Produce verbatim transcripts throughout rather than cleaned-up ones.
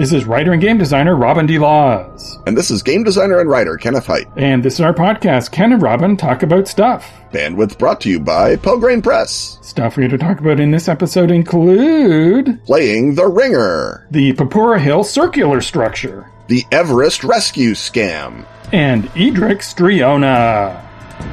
This is writer and game designer Robin D. Laws. And this is game designer and writer Kenneth Hite. And this is our podcast, Ken and Robin Talk About Stuff. Bandwidth brought to you by Pelgrane Press. Stuff for you to talk about in this episode include... Playing the Ringer. The Purpura Hill Circular Structure. The Everest Rescue Scam. And Edric Striona.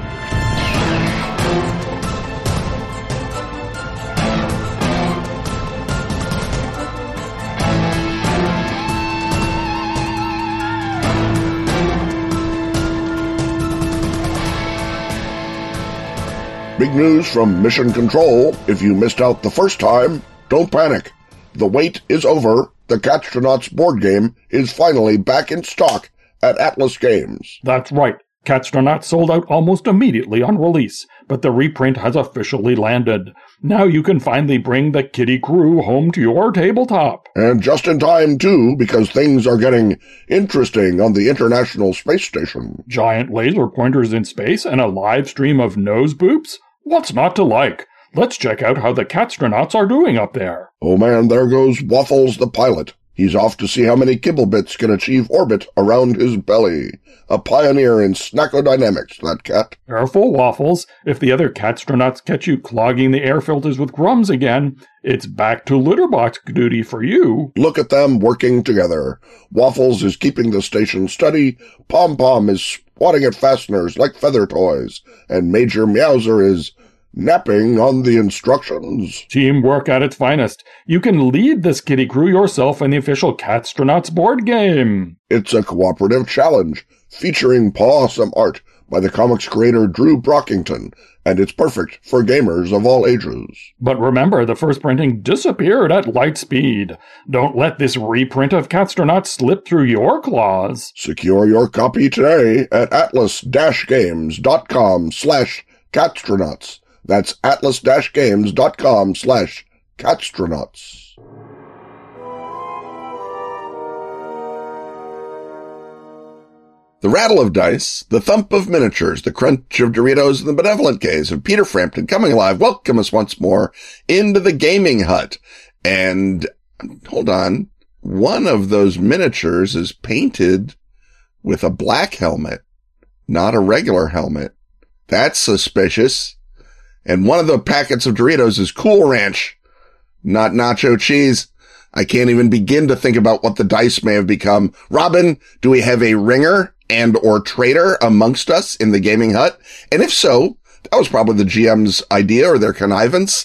Big news from Mission Control. If you missed out the first time, don't panic. The wait is over. The Catstronauts board game is finally back in stock at Atlas Games. That's right. Catstronauts sold out almost immediately on release, but the reprint has officially landed. Now you can finally bring the Kitty Crew home to your tabletop. And just in time, too, because things are getting interesting on the International Space Station. Giant laser pointers in space and a live stream of nose boops? What's not to like? Let's check out how the Catstronauts are doing up there. Oh man, there goes Waffles the pilot. He's off to see how many Kibblebits can achieve orbit around his belly. A pioneer in snackodynamics, that cat. Careful, Waffles. If the other Catstronauts catch you clogging the air filters with crumbs again, it's back to litterbox duty for you. Look at them working together. Waffles is keeping the station steady, Pom Pom is swatting at fasteners like feather toys, and Major Meowser is napping on the instructions. Teamwork at its finest. You can lead this Kitty Crew yourself in the official Catstronauts board game. It's a cooperative challenge featuring pawsome art by the comics creator Drew Brockington, and it's perfect for gamers of all ages. But remember, the first printing disappeared at light speed. Don't let this reprint of Catstronauts slip through your claws. Secure your copy today at atlas-games.com slash catstronauts. That's atlas-games.com slash catstronauts. The rattle of dice, the thump of miniatures, the crunch of Doritos, and the benevolent gaze of Peter Frampton coming alive welcome us once more into the gaming hut. And, hold on, one of those miniatures is painted with a black helmet, not a regular helmet. That's suspicious. And one of the packets of Doritos is Cool Ranch, not nacho cheese. I can't even begin to think about what the dice may have become. Robin, do we have a ringer and or traitor amongst us in the gaming hut? And if so, that was probably the G M's idea or their connivance.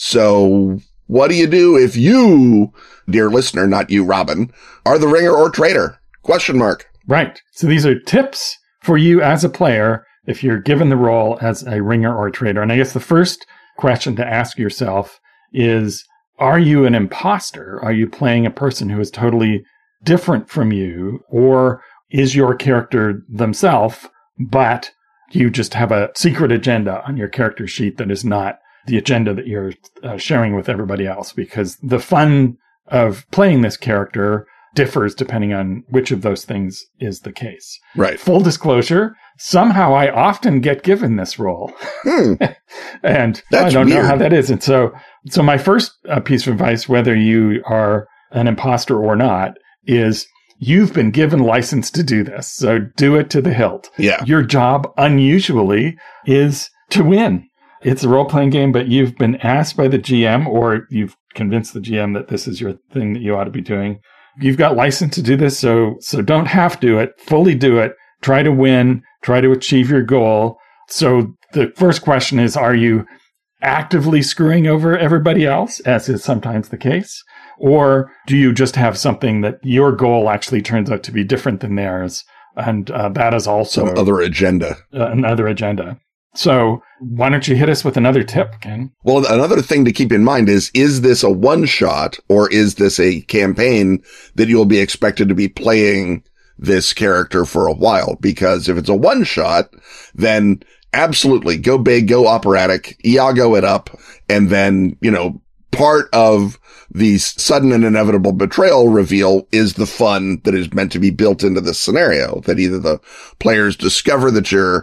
So what do you do if you, dear listener, not you, Robin, are the ringer or traitor? Question mark. Right. So these are tips for you as a player if you're given the role as a ringer or a traitor. And I guess the first question to ask yourself is, are you an imposter? Are you playing a person who is totally different from you? Or is your character themselves, but you just have a secret agenda on your character sheet that is not the agenda that you're uh, sharing with everybody else? Because the fun of playing this character differs depending on which of those things is the case. Right. Full disclosure, somehow I often get given this role. Hmm. And That's I don't weird. know how that is. And so, so my first uh, piece of advice, whether you are an imposter or not, is you've been given license to do this. So do it to the hilt. Yeah. Your job, unusually, is to win. It's a role-playing game, but you've been asked by the G M, or you've convinced the G M that this is your thing that you ought to be doing. You've got license to do this, so so don't half do it. Fully do it. Try to win. Try to achieve your goal. So the first question is, are you actively screwing over everybody else, as is sometimes the case? Or do you just have something that your goal actually turns out to be different than theirs? And uh, that is also Some other agenda. Uh, another agenda. So why don't you hit us with another tip, Ken? Well, another thing to keep in mind is, is this a one-shot or is this a campaign that you'll be expected to be playing this character for a while? Because if it's a one-shot, then absolutely go big, go operatic, Iago it up, and then, you know, part of the sudden and inevitable betrayal reveal is the fun that is meant to be built into this scenario, that either the players discover that you're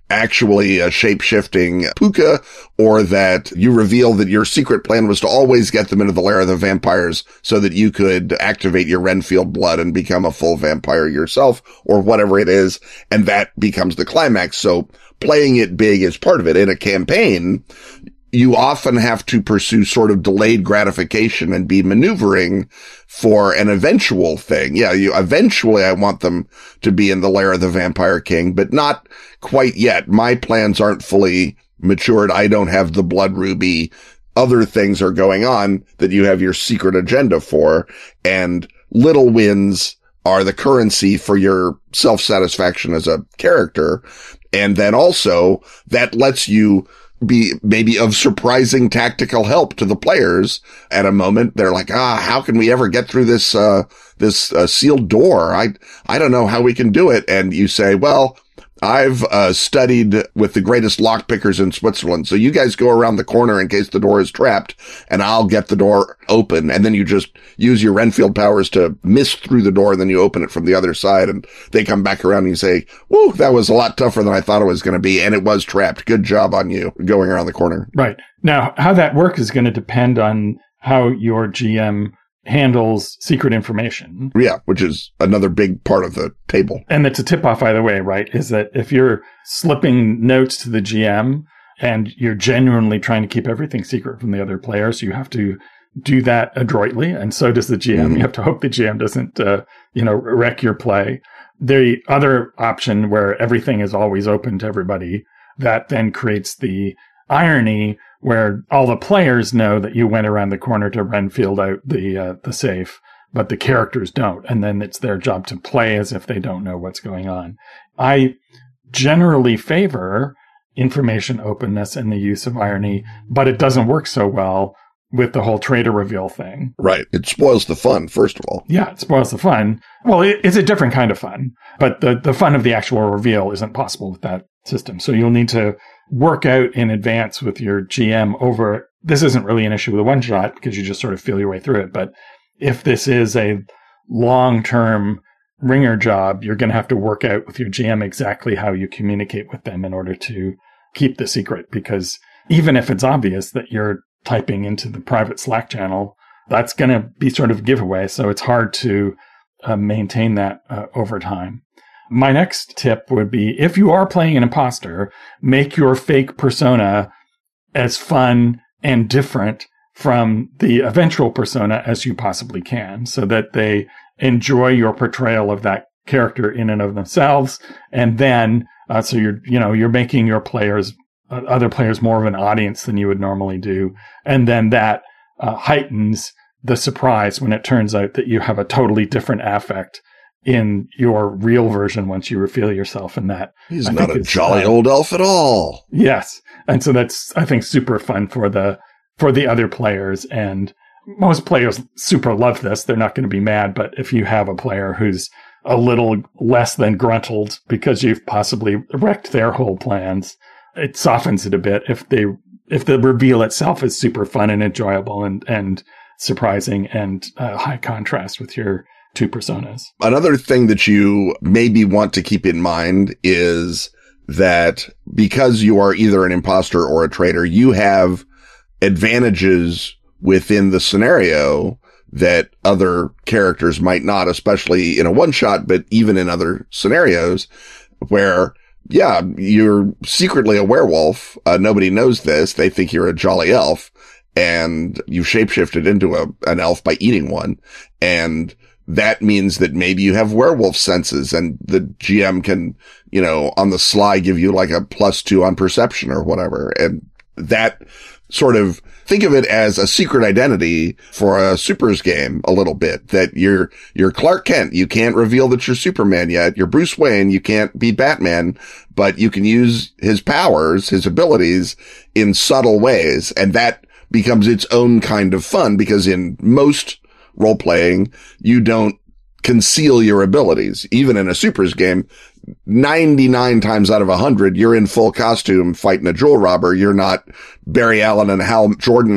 actually a shape-shifting puka, or that you reveal that your secret plan was to always get them into the lair of the vampires so that you could activate your Renfield blood and become a full vampire yourself, or whatever it is, and that becomes the climax. So playing it big is part of it. In a campaign, you often have to pursue sort of delayed gratification and be maneuvering for an eventual thing. Yeah, you eventually I want them to be in the lair of the Vampire King, but not quite yet. My plans aren't fully matured. I don't have the blood ruby. Other things are going on that you have your secret agenda for, and little wins are the currency for your self-satisfaction as a character. And then also that lets you be maybe of surprising tactical help to the players at a moment. They're like, ah, how can we ever get through this, uh, this, uh, sealed door? I, I don't know how we can do it. And you say, well, I've, uh, studied with the greatest lockpickers in Switzerland. So you guys go around the corner in case the door is trapped, and I'll get the door open. And then you just use your Renfield powers to miss through the door. And then you open it from the other side, and they come back around and you say, whoa, that was a lot tougher than I thought it was going to be. And it was trapped. Good job on you going around the corner. Right. Now, how that works is going to depend on how your G M handles secret information. Yeah, which is another big part of the table. And it's a tip-off either way, right? Is that if you're slipping notes to the G M and you're genuinely trying to keep everything secret from the other players, you have to do that adroitly, and so does the G M. Mm-hmm. You have to hope the G M doesn't, uh, you know, wreck your play. The other option where everything is always open to everybody, that then creates the irony where all the players know that you went around the corner to Renfield out the uh, the safe, but the characters don't. And then it's their job to play as if they don't know what's going on. I generally favor information openness and the use of irony, but it doesn't work so well with the whole traitor reveal thing. Right. It spoils the fun, first of all. Yeah, it spoils the fun. Well, it, it's a different kind of fun, but the, the fun of the actual reveal isn't possible with that system. So you'll need to work out in advance with your G M over, this isn't really an issue with a one shot because you just sort of feel your way through it. But if this is a long-term ringer job, you're going to have to work out with your G M exactly how you communicate with them in order to keep the secret. Because even if it's obvious that you're typing into the private Slack channel, that's going to be sort of a giveaway. So it's hard to uh, maintain that uh, over time. My next tip would be, if you are playing an imposter, make your fake persona as fun and different from the eventual persona as you possibly can, so that they enjoy your portrayal of that character in and of themselves. And then, uh, so you're, you know, you're making your players, uh, other players more of an audience than you would normally do. And then that uh, heightens the surprise when it turns out that you have a totally different affect in your real version once you reveal yourself in that. He's I not a jolly uh, old elf at all. Yes. And so that's, I think, super fun for the, for the other players. And most players super love this. They're not going to be mad. But if you have a player who's a little less than gruntled because you've possibly wrecked their whole plans, it softens it a bit if they, if the reveal itself is super fun and enjoyable and, and surprising and uh, high contrast with your two personas. Another thing that you maybe want to keep in mind is that because you are either an imposter or a traitor, you have advantages within the scenario that other characters might not, especially in a one shot, but even in other scenarios where, yeah, you're secretly a werewolf. Uh, nobody knows this. They think you're a jolly elf, and you shapeshifted into a, an elf by eating one. And that means that maybe you have werewolf senses, and the G M can, you know, on the sly give you like a plus two on perception or whatever. And that sort of, think of it as a secret identity for a supers game a little bit, that you're, you're Clark Kent. You can't reveal that you're Superman yet. You're Bruce Wayne. You can't be Batman, but you can use his powers, his abilities in subtle ways. And that becomes its own kind of fun, because in most role-playing, you don't conceal your abilities. Even in a supers game, ninety-nine times out of one hundred, you're in full costume fighting a jewel robber. You're not Barry Allen and Hal Jordan,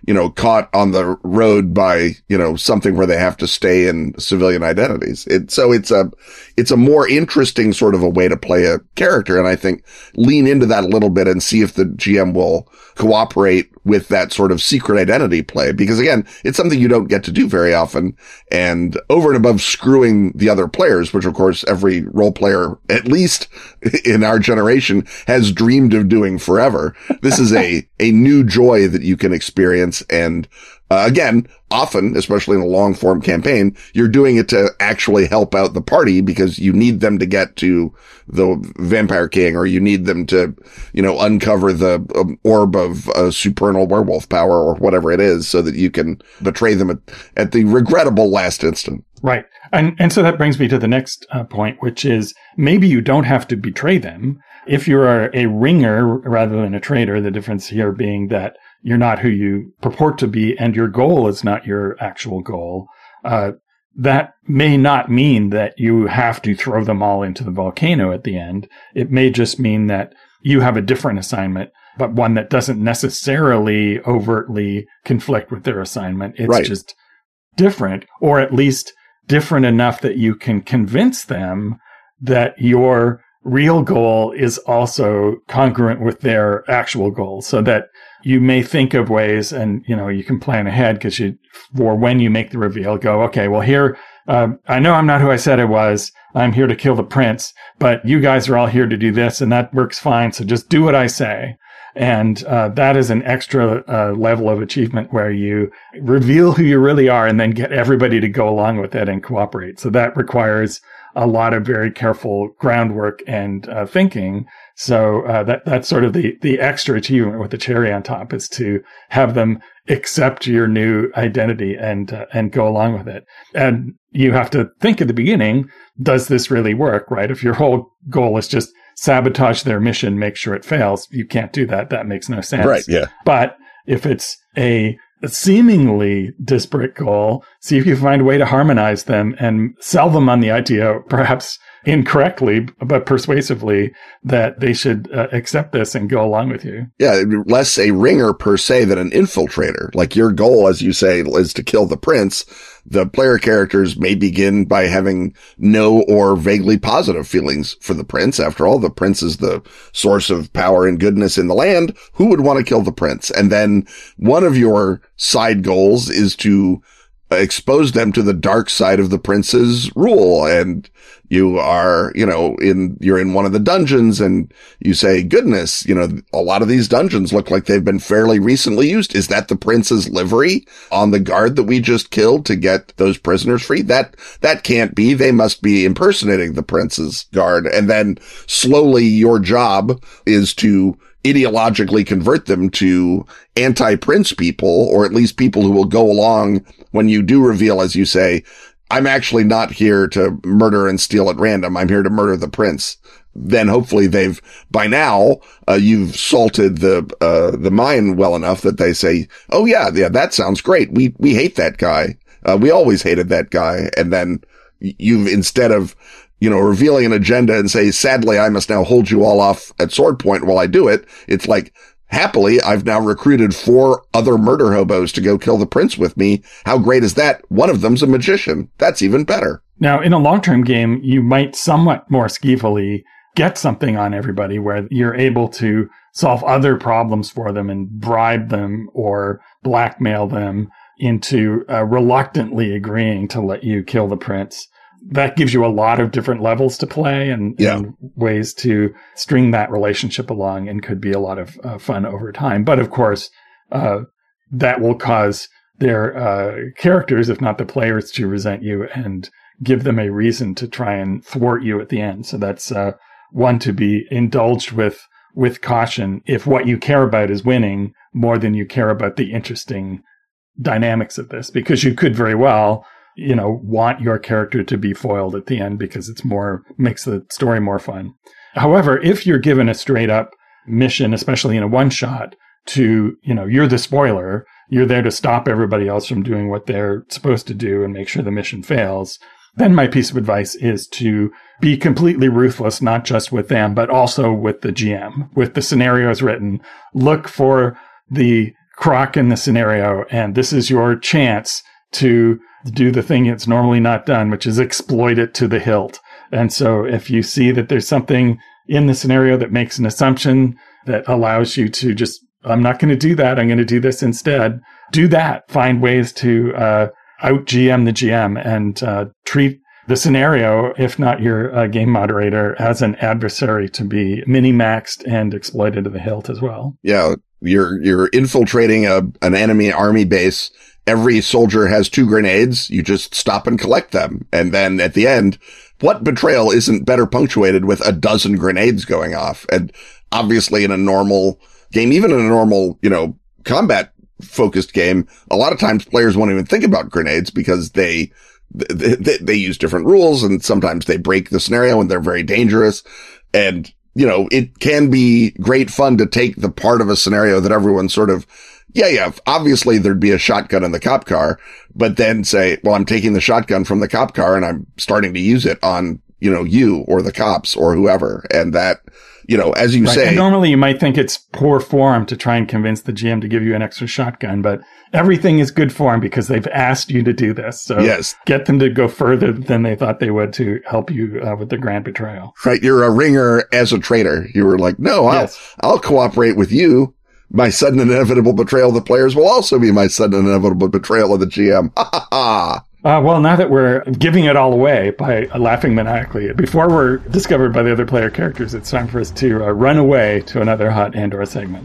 you know, caught on the road by, you know, something where they have to stay in civilian identities. It, so it's a, it's a more interesting sort of a way to play a character. And I think lean into that a little bit and see if the G M will cooperate with that sort of secret identity play. Because again, it's something you don't get to do very often. And over and above screwing the other players, which of course every role player, at least in our generation, has dreamed of doing forever. This is a, a new joy that you can experience. And uh, again, often, especially in a long form campaign, you're doing it to actually help out the party because you need them to get to the Vampire King, or you need them to, you know, uncover the um, orb of uh, supernal werewolf power or whatever it is, so that you can betray them at, at the regrettable last instant. Right. And and so that brings me to the next uh, point, which is maybe you don't have to betray them. If you are a ringer rather than a traitor, the difference here being that you're not who you purport to be and your goal is not your actual goal, uh, that may not mean that you have to throw them all into the volcano at the end. It may just mean that you have a different assignment, but one that doesn't necessarily overtly conflict with their assignment. It's right. just different, or at least different enough that you can convince them that your real goal is also congruent with their actual goal, so that you may think of ways, and, you know, you can plan ahead because you, for when you make the reveal, go, okay, well here, uh, I know I'm not who I said I was. I'm here to kill the prince, but you guys are all here to do this, and that works fine. So just do what I say. And uh, that is an extra uh, level of achievement where you reveal who you really are and then get everybody to go along with it and cooperate. So that requires a lot of very careful groundwork and uh, thinking. So uh, that that's sort of the, the extra achievement with the cherry on top, is to have them accept your new identity and uh, and go along with it. And you have to think at the beginning, does this really work, right? If your whole goal is just sabotage their mission, make sure it fails, you can't do that. That makes no sense. Right, yeah. But if it's a seemingly disparate goal, see if you find a way to harmonize them and sell them on the idea, perhaps incorrectly, but persuasively, that they should uh, accept this and go along with you. Yeah, less a ringer per se than an infiltrator. Like your goal, as you say, is to kill the prince. The player characters may begin by having no or vaguely positive feelings for the prince. After all, the prince is the source of power and goodness in the land. Who would want to kill the prince? And then one of your side goals is to expose them to the dark side of the prince's rule. And you are, you know, in, you're in one of the dungeons and you say, goodness, you know, a lot of these dungeons look like they've been fairly recently used. Is that the prince's livery on the guard that we just killed to get those prisoners free? That, that can't be. They must be impersonating the prince's guard. And then slowly your job is to ideologically convert them to anti-prince people, or at least people who will go along when you do reveal, as you say, I'm actually not here to murder and steal at random. I'm here to murder the prince. Then hopefully they've, by now, uh, you've salted the, uh, the mine well enough that they say, oh yeah, yeah, that sounds great. We, we hate that guy. Uh, we always hated that guy. And then you've, instead of, you know, revealing an agenda and say, sadly, I must now hold you all off at sword point while I do it. It's like, happily, I've now recruited four other murder hobos to go kill the prince with me. How great is that? One of them's a magician. That's even better. Now, in a long-term game, you might somewhat more skeevily get something on everybody where you're able to solve other problems for them and bribe them or blackmail them into uh, reluctantly agreeing to let you kill the prince. That gives you a lot of different levels to play and, yeah. and ways to string that relationship along, and could be a lot of uh, fun over time. But of course, uh, that will cause their uh, characters, if not the players, to resent you and give them a reason to try and thwart you at the end. So that's uh, one to be indulged with with caution if what you care about is winning more than you care about the interesting dynamics of this, because you could very well, you know, want your character to be foiled at the end because it's more, makes the story more fun. However, if you're given a straight up mission, especially in a one shot, to, you know, you're the spoiler, you're there to stop everybody else from doing what they're supposed to do and make sure the mission fails, then my piece of advice is to be completely ruthless, not just with them, but also with the G M. With the scenarios written, look for the Croc in the scenario, and this is your chance to do the thing it's normally not done, which is exploit it to the hilt. And so if you see that there's something in the scenario that makes an assumption that allows you to just, I'm not going to do that, I'm going to do this instead, do that. Find ways to uh, out-G M the G M and uh, treat the scenario, if not your uh, game moderator, as an adversary to be mini-maxed and exploited to the hilt as well. Yeah, you're you're infiltrating a an enemy army base. Every soldier has two grenades. You just stop and collect them. And then at the end, what betrayal isn't better punctuated with a dozen grenades going off? And obviously in a normal game, even in a normal, you know, combat focused game, a lot of times players won't even think about grenades because they They, they, they use different rules, and sometimes they break the scenario and they're very dangerous. And, you know, it can be great fun to take the part of a scenario that everyone sort of, yeah, yeah, obviously there'd be a shotgun in the cop car, but then say, well, I'm taking the shotgun from the cop car and I'm starting to use it on, you know, you or the cops or whoever. And that, you know, as you right. say, and normally you might think it's poor form to try and convince the G M to give you an extra shotgun, but everything is good form because they've asked you to do this. So yes, get them to go further than they thought they would to help you uh, with the grand betrayal. Right. You're a ringer as a traitor. You were like, no, I'll, yes. I'll cooperate with you. My sudden and inevitable betrayal of the players will also be my sudden and inevitable betrayal of the G M. Ha ha ha. Uh, well, now that we're giving it all away by laughing maniacally, before we're discovered by the other player characters, it's time for us to uh, run away to another hot Andor segment.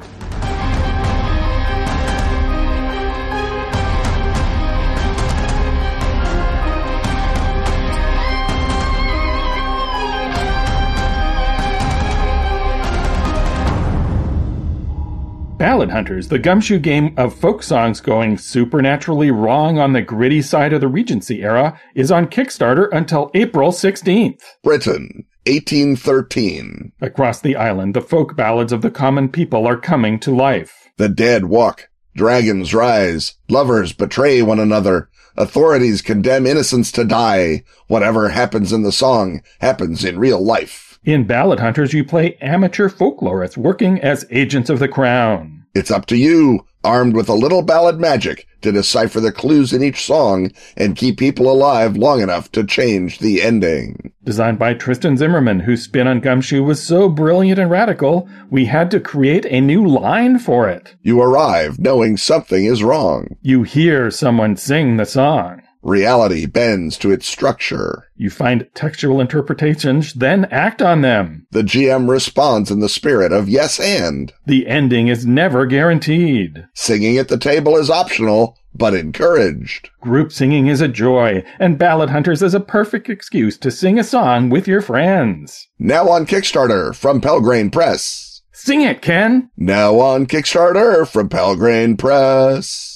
Ballad Hunters, the gumshoe game of folk songs going supernaturally wrong on the gritty side of the Regency era, is on Kickstarter until April sixteenth. Britain, eighteen thirteen. Across the island, the folk ballads of the common people are coming to life. The dead walk, dragons rise, lovers betray one another, authorities condemn innocents to die. Whatever happens in the song happens in real life. In Ballad Hunters, you play amateur folklorists working as agents of the crown. It's up to you, armed with a little ballad magic, to decipher the clues in each song and keep people alive long enough to change the ending. Designed by Tristan Zimmerman, whose spin on Gumshoe was so brilliant and radical, we had to create a new line for it. You arrive knowing something is wrong. You hear someone sing the song. Reality bends to its structure. You find textual interpretations, then act on them. The G M responds in the spirit of yes and. The ending is never guaranteed. Singing at the table is optional, but encouraged. Group singing is a joy, and Ballad Hunters is a perfect excuse to sing a song with your friends. Now on Kickstarter from Pelgrane Press. Sing it, Ken! Now on Kickstarter from Pelgrane Press.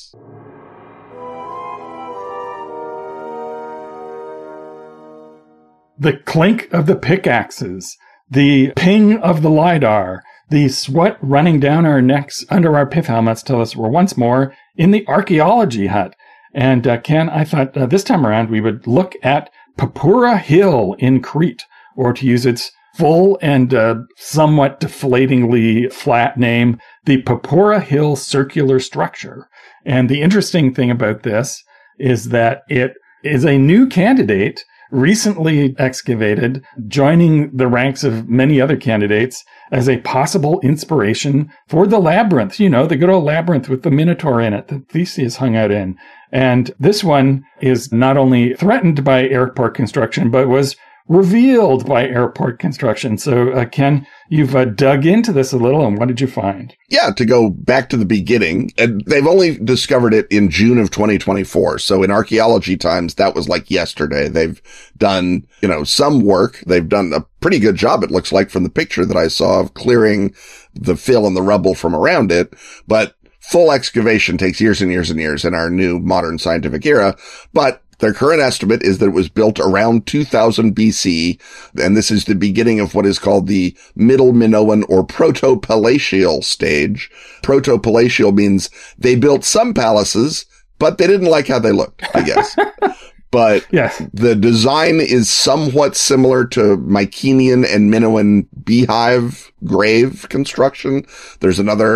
The clink of the pickaxes, the ping of the lidar, the sweat running down our necks under our pith helmets tell us we're once more in the archaeology hut. And uh, Ken, I thought uh, this time around we would look at Papura Hill in Crete, or to use its full and uh, somewhat deflatingly flat name, the Papura Hill Circular Structure. And the interesting thing about this is that it is a new candidate recently excavated, joining the ranks of many other candidates as a possible inspiration for the labyrinth. You know, the good old labyrinth with the Minotaur in it that Theseus hung out in. And this one is not only threatened by airport construction, but was revealed by airport construction. So, uh, Ken, you've uh, dug into this a little, and what did you find? Yeah, to go back to the beginning, and they've only discovered it in June of twenty twenty-four. So in archaeology times, that was like yesterday. They've done, you know, some work. They've done a pretty good job, it looks like, from the picture that I saw, of clearing the fill and the rubble from around it. But full excavation takes years and years and years in our new modern scientific era. But their current estimate is that it was built around two thousand B C, and this is the beginning of what is called the Middle Minoan or Proto-Palatial stage. Proto-Palatial means they built some palaces, but they didn't like how they looked, I guess. But yes, the design is somewhat similar to Mycenaean and Minoan beehive grave construction. There's another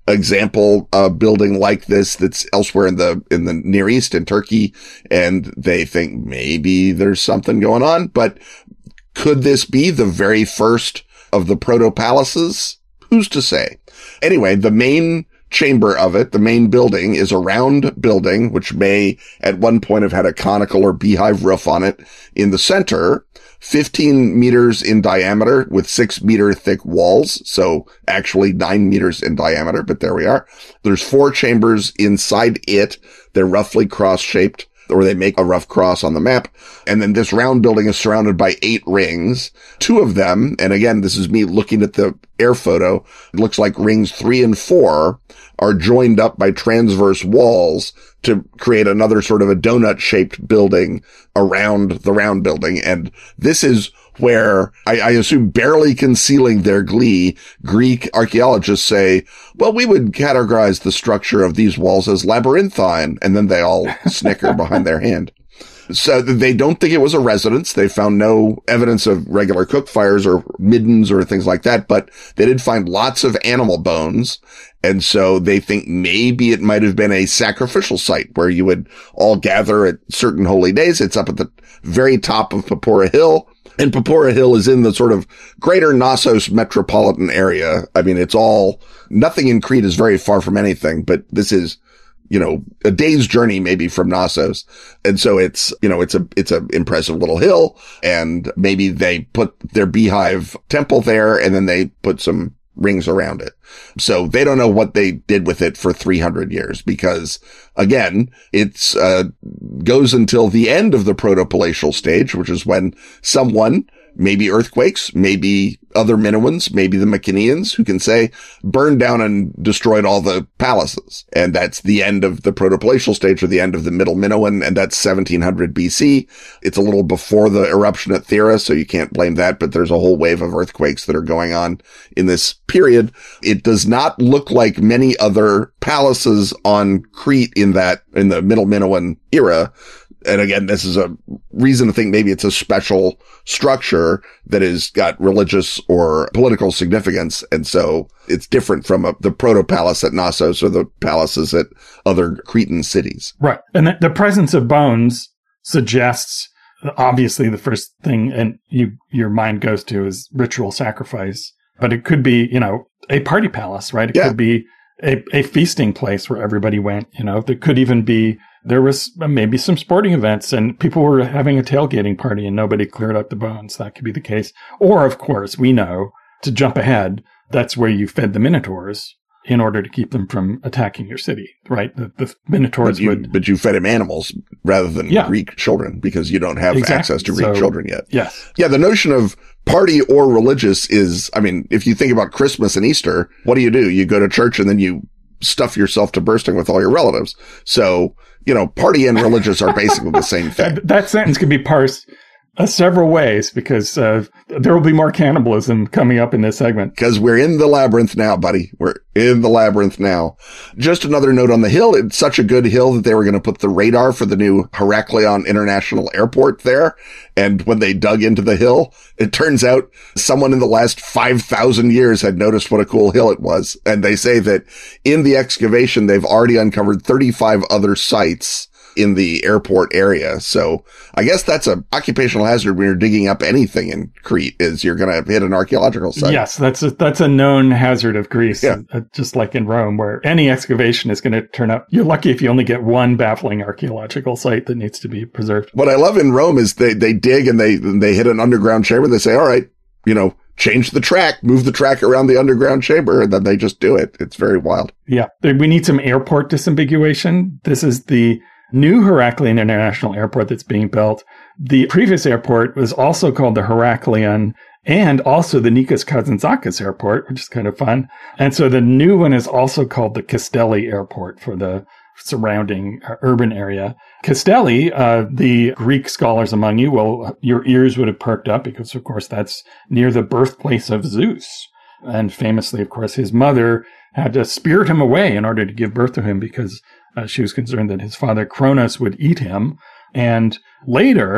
example uh, building like this that's elsewhere in the in the Near East, in Turkey, and they think maybe there's something going on. But could this be the very first of the proto-palaces? Who's to say? Anyway, the main chamber of it, the main building, is a round building, which may at one point have had a conical or beehive roof on it. In the center, fifteen meters in diameter with six meter thick walls. So actually nine meters in diameter, but there we are. There's four chambers inside it. They're roughly cross-shaped, or they make a rough cross on the map. And then this round building is surrounded by eight rings. Two of them, and again, this is me looking at the air photo, it looks like rings three and four are joined up by transverse walls to create another sort of a donut-shaped building around the round building. And this is where, I, I assume barely concealing their glee, Greek archaeologists say, well, we would categorize the structure of these walls as labyrinthine. And then they all snicker behind their hand. So they don't think it was a residence. They found no evidence of regular cook fires or middens or things like that, but they did find lots of animal bones. And so they think maybe it might have been a sacrificial site where you would all gather at certain holy days. It's up at the very top of Papura Hill. And Papura Hill is in the sort of greater Knossos metropolitan area. I mean, it's all, nothing in Crete is very far from anything, but this is, you know, a day's journey maybe from Knossos. And so it's, you know, it's a, it's a impressive little hill, and maybe they put their beehive temple there and then they put some rings around it. So they don't know what they did with it for three hundred years, because again, it's, uh, goes until the end of the proto-palatial stage, which is when someone, maybe earthquakes, maybe other Minoans, maybe the Mycenaeans, who can say, burned down and destroyed all the palaces. And that's the end of the proto-palatial stage, or the end of the middle Minoan, and that's seventeen hundred B C. It's a little before the eruption at Thera, so you can't blame that, but there's a whole wave of earthquakes that are going on in this period. It does not look like many other palaces on Crete in that, in the middle Minoan era. And again, this is a reason to think maybe it's a special structure that has got religious or political significance. And so it's different from a, the proto-palace at Knossos or the palaces at other Cretan cities. Right. And the, the presence of bones suggests, obviously, the first thing and you your mind goes to is ritual sacrifice. But it could be, you know, a party palace, right? It yeah. could be a, a feasting place where everybody went, you know. There could even be, there was maybe some sporting events and people were having a tailgating party and nobody cleared up the bones. That could be the case. Or, of course, we know, to jump ahead, that's where you fed the Minotaurs in order to keep them from attacking your city, right? The, the Minotaurs but you, would... But you fed him animals rather than yeah. Greek children, because you don't have exactly. access to Greek so, children yet. Yes. Yeah, the notion of party or religious is, I mean, if you think about Christmas and Easter, what do you do? You go to church and then you stuff yourself to bursting with all your relatives. So, you know, party and religious are basically the same thing. That, that sentence could be parsed uh, several ways, because uh, there will be more cannibalism coming up in this segment. Because we're in the labyrinth now, buddy. We're in the labyrinth now. Just another note on the hill. It's such a good hill that they were going to put the radar for the new Heraklion International Airport there. And when they dug into the hill, it turns out someone in the last five thousand years had noticed what a cool hill it was. And they say that in the excavation, they've already uncovered thirty-five other sites in the airport area. So I guess that's a occupational hazard when you're digging up anything in Crete, is you're going to hit an archaeological site. Yes, that's a, that's a known hazard of Greece, yeah. uh, just like in Rome, where any excavation is going to turn up. You're lucky if you only get one baffling archaeological site that needs to be preserved. What I love in Rome is they, they dig and they, they hit an underground chamber. And they say, all right, you know, change the track, move the track around the underground chamber, and then they just do it. It's very wild. Yeah. We need some airport disambiguation. This is the new Heraklion International Airport that's being built. The previous airport was also called the Heraklion and also the Nikos Kazantzakis Airport, which is kind of fun. And so the new one is also called the Castelli Airport for the surrounding uh, urban area. Castelli, uh, the Greek scholars among you, well, your ears would have perked up because, of course, that's near the birthplace of Zeus. And famously, of course, his mother had to spirit him away in order to give birth to him because Uh, she was concerned that his father Cronus would eat him. And later,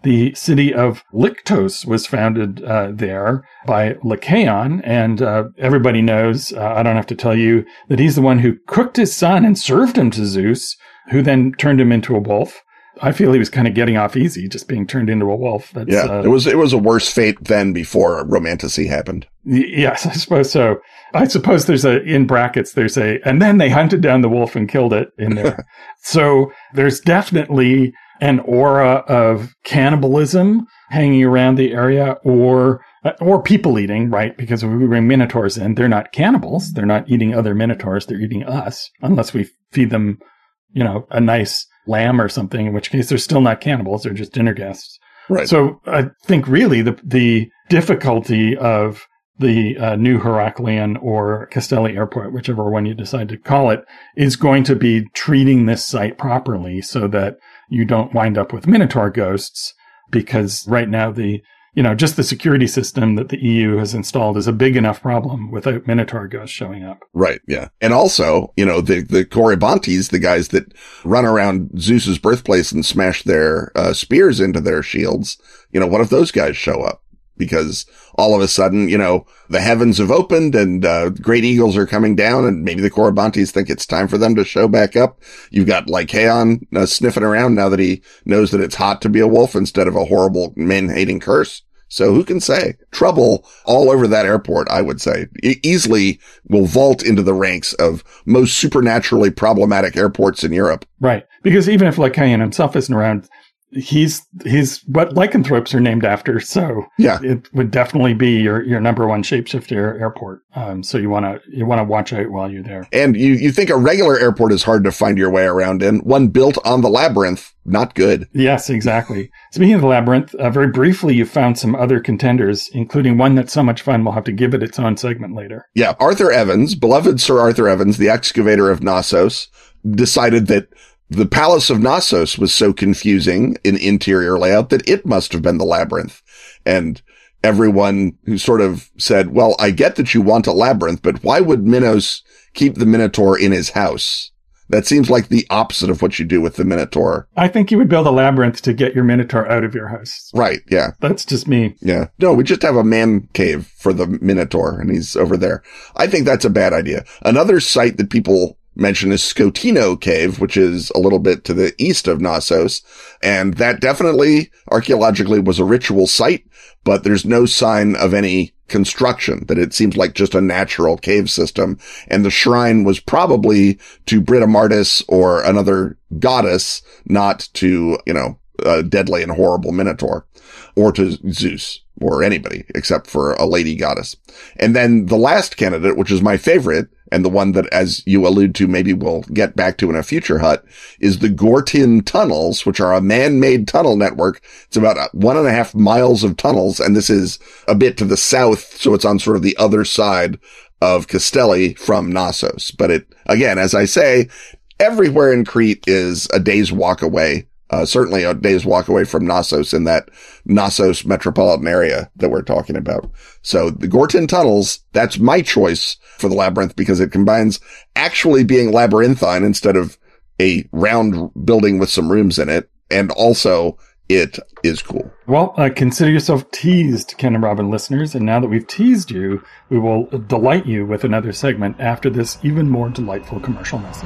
the city of Lyktos was founded uh, there by Lycaon, and uh, everybody knows, uh, I don't have to tell you, that he's the one who cooked his son and served him to Zeus, who then turned him into a wolf. I feel he was kind of getting off easy, just being turned into a wolf. That's, yeah, uh, it was it was a worse fate than before romantasy happened. Y- yes, I suppose so. I suppose there's a, in brackets, there's a, and then they hunted down the wolf and killed it in there. So there's definitely an aura of cannibalism hanging around the area, or or people eating, right? Because if we bring minotaurs in, they're not cannibals. They're not eating other minotaurs. They're eating us, unless we feed them, you know, a nice lamb or something, in which case they're still not cannibals. They're just dinner guests. Right. So I think really the the difficulty of the uh, new Heraklion or Castelli Airport, whichever one you decide to call it, is going to be treating this site properly so that you don't wind up with Minotaur ghosts, because right now the, you know, just the security system that the E U has installed is a big enough problem without Minotaur ghosts showing up. Right, yeah. And also, you know, the, the Corybantes, the guys that run around Zeus's birthplace and smash their uh, spears into their shields, you know, what if those guys show up? Because all of a sudden, you know, the heavens have opened and uh, great eagles are coming down, and maybe the Corybantes think it's time for them to show back up. You've got Lycaon uh, sniffing around now that he knows that it's hot to be a wolf instead of a horrible man-hating curse. So who can say? Trouble all over that airport, I would say. E- easily will vault into the ranks of most supernaturally problematic airports in Europe. Right. Because even if Lycaon himself isn't around, he's he's what lycanthropes are named after, so yeah, it would definitely be your, your number one shapeshifter airport. Um, so you want to you want to watch out while you're there. And you you think a regular airport is hard to find your way around in? One built on the labyrinth, not good. Yes, exactly. Speaking of the labyrinth, uh, very briefly, you found some other contenders, including one that's so much fun we'll have to give it its own segment later. Yeah, Arthur Evans, beloved Sir Arthur Evans, the excavator of Knossos, decided that the Palace of Knossos was so confusing in interior layout that it must have been the labyrinth. And everyone who sort of said, well, I get that you want a labyrinth, but why would Minos keep the Minotaur in his house? That seems like the opposite of what you do with the Minotaur. I think you would build a labyrinth to get your Minotaur out of your house. Right, yeah. That's just me. Yeah. No, we just have a man cave for the Minotaur, and he's over there. I think that's a bad idea. Another site that people mention is Scotino Cave, which is a little bit to the east of Knossos. And that definitely archaeologically was a ritual site, but there's no sign of any construction, that it seems like just a natural cave system. And the shrine was probably to Britomartis or another goddess, not to, you know, a deadly and horrible Minotaur, or to Zeus, or anybody except for a lady goddess. And then the last candidate, which is my favorite, and the one that, as you allude to, maybe we'll get back to in a future hut, is the Gortin Tunnels, which are a man-made tunnel network. It's about one and a half miles of tunnels, and this is a bit to the south, so it's on sort of the other side of Castelli from Knossos. But it, again, as I say, everywhere in Crete is a day's walk away. Uh, certainly a day's walk away from Knossos in that Knossos metropolitan area that we're talking about. So the Gortin Tunnels, that's my choice for the labyrinth because it combines actually being labyrinthine instead of a round building with some rooms in it. And also it is cool. Well, uh, consider yourself teased, Ken and Robin listeners. And now that we've teased you, we will delight you with another segment after this even more delightful commercial message.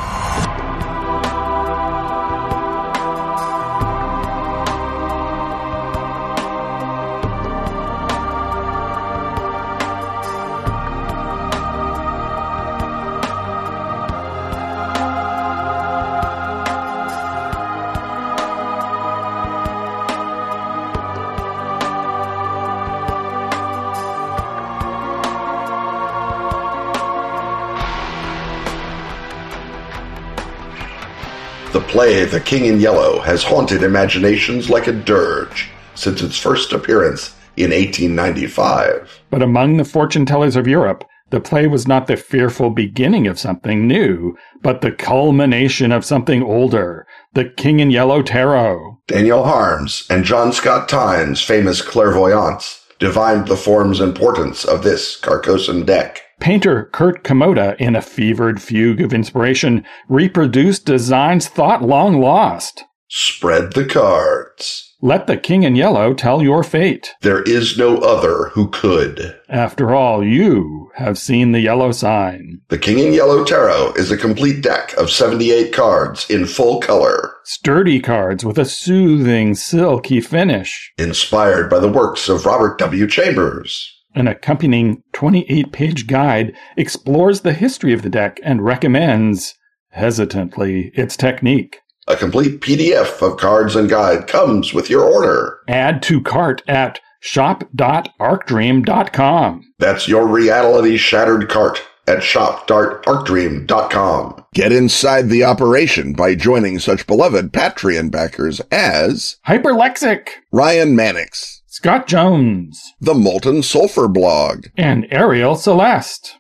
The play The King in Yellow has haunted imaginations like a dirge since its first appearance in eighteen ninety-five. But among the fortune tellers of Europe, the play was not the fearful beginning of something new, but the culmination of something older, The King in Yellow Tarot. Daniel Harms and John Scott Tynes' famous clairvoyance divined the form's importance of this Carcosan deck. Painter Kurt Komoda, in a fevered fugue of inspiration, reproduced designs thought long lost. Spread the cards. Let the King in Yellow tell your fate. There is no other who could. After all, you have seen the yellow sign. The King in Yellow Tarot is a complete deck of seventy-eight cards in full color. Sturdy cards with a soothing, silky finish. Inspired by the works of Robert W. Chambers. An accompanying twenty-eight page guide explores the history of the deck and recommends, hesitantly, its technique. A complete P D F of cards and guide comes with your order. Add to cart at shop dot arc dream dot com. That's your reality-shattered cart at shop dot arc dream dot com. Get inside the operation by joining such beloved Patreon backers as Hyperlexic, Ryan Mannix, Scott Jones, The Molten Sulfur Blog, and Ariel Celeste.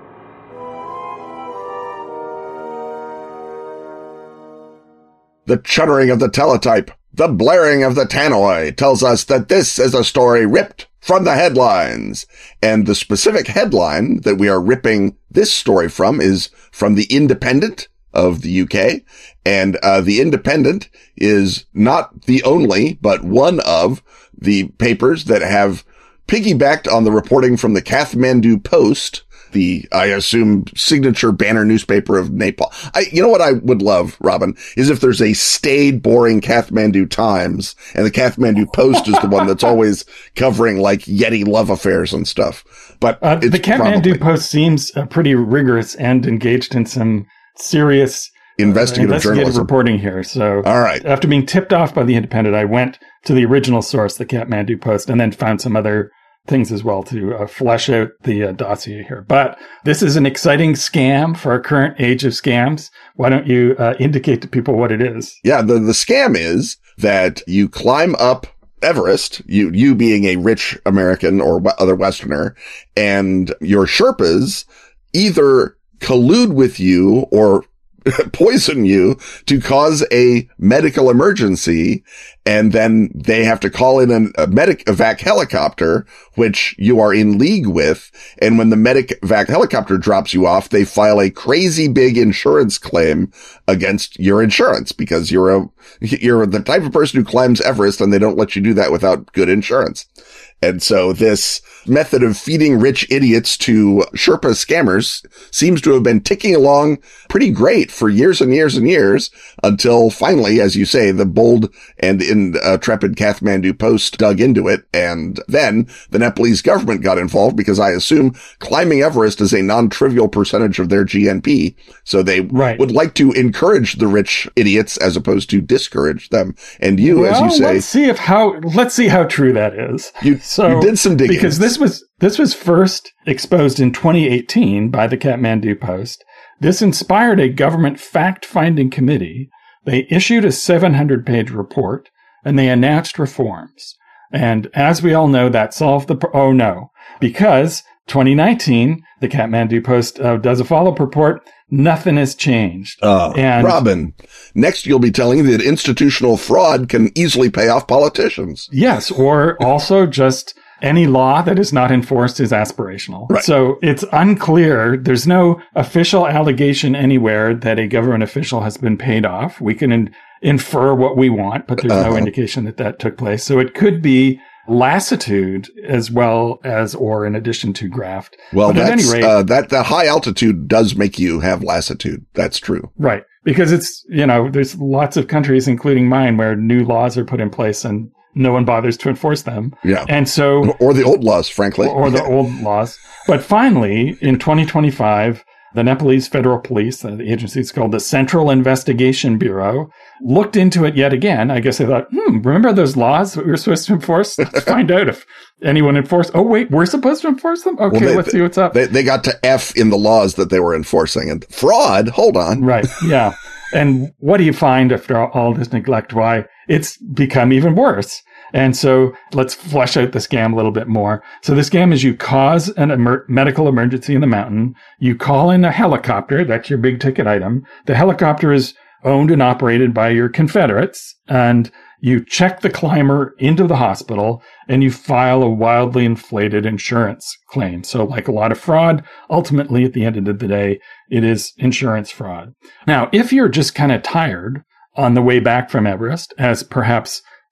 The chuttering of the teletype, the blaring of the tannoy tells us that this is a story ripped from the headlines. And the specific headline that we are ripping this story from is from The Independent of the U K. And uh, The Independent is not the only, but one of the papers that have piggybacked on the reporting from the Kathmandu Post, the, I assume, signature banner newspaper of Nepal. I, you know what I would love, Robin, is if there's a staid, boring Kathmandu Times, and the Kathmandu Post is the one that's always covering, like, Yeti love affairs and stuff. But uh, it's the Kathmandu probably Post seems uh, pretty rigorous and engaged in some serious investigative, uh, investigative journalism reporting here. So, all right. After being tipped off by The Independent, I went to the original source, the Kathmandu Post, and then found some other things as well to uh, flesh out the uh, dossier here. But this is an exciting scam for our current age of scams. Why don't you uh, indicate to people what it is? Yeah, the, the scam is that you climb up Everest, you, you being a rich American or other Westerner, and your Sherpas either collude with you or poison you to cause a medical emergency, and then they have to call in an, a medic evac helicopter, which you are in league with. And when the medic evac helicopter drops you off, they file a crazy big insurance claim against your insurance because you're a, you're the type of person who climbs Everest, and they don't let you do that without good insurance. And so this method of feeding rich idiots to Sherpa scammers seems to have been ticking along pretty great for years and years and years until finally, as you say, the bold and intrepid Kathmandu Post dug into it. And then the Nepalese government got involved because I assume climbing Everest is a non-trivial percentage of their G N P. So they right. would like to encourage the rich idiots as opposed to discourage them. And you, well, as you say, let's see if how, let's see how true that is. You, so, you did some digging. Because this was, this was first exposed in twenty eighteen by the Kathmandu Post. This inspired a government fact-finding committee. They issued a seven hundred page report, and they announced reforms. And as we all know, that solved the, pro- oh no, because twenty nineteen, the Kathmandu Post uh, does a follow-up report. Nothing has changed. Uh, and Robin, next you'll be telling me that institutional fraud can easily pay off politicians. Yes, or also just any law that is not enforced is aspirational. Right. So it's unclear. There's no official allegation anywhere that a government official has been paid off. We can in- infer what we want, but there's uh-huh. no indication that that took place. So it could be lassitude as well as, or in addition to graft. Well, but that's, at any rate, uh, that, the high altitude does make you have lassitude. That's true. Right. Because it's, you know, there's lots of countries, including mine, where new laws are put in place and no one bothers to enforce them. Yeah. And so, or the old laws, frankly, or, or the old laws. But finally, in twenty twenty-five, the Nepalese Federal Police, the agency is called the Central Investigation Bureau, looked into it yet again. I guess they thought, hmm, remember those laws that we were supposed to enforce? Let's find out if anyone enforced. Oh, wait, we're supposed to enforce them? Okay, well, they, let's see what's up. They, they got to F in the laws that they were enforcing. And fraud, hold on. Right, yeah. And what do you find after all this neglect? Why, it's become even worse. And so let's flesh out the scam a little bit more. So the scam is you cause an emer- medical emergency in the mountain. You call in a helicopter. That's your big ticket item. The helicopter is owned and operated by your Confederates. And you check the climber into the hospital and you file a wildly inflated insurance claim. So like a lot of fraud, ultimately at the end of the day, it is insurance fraud. Now, if you're just kind of tired on the way back from Everest, as perhaps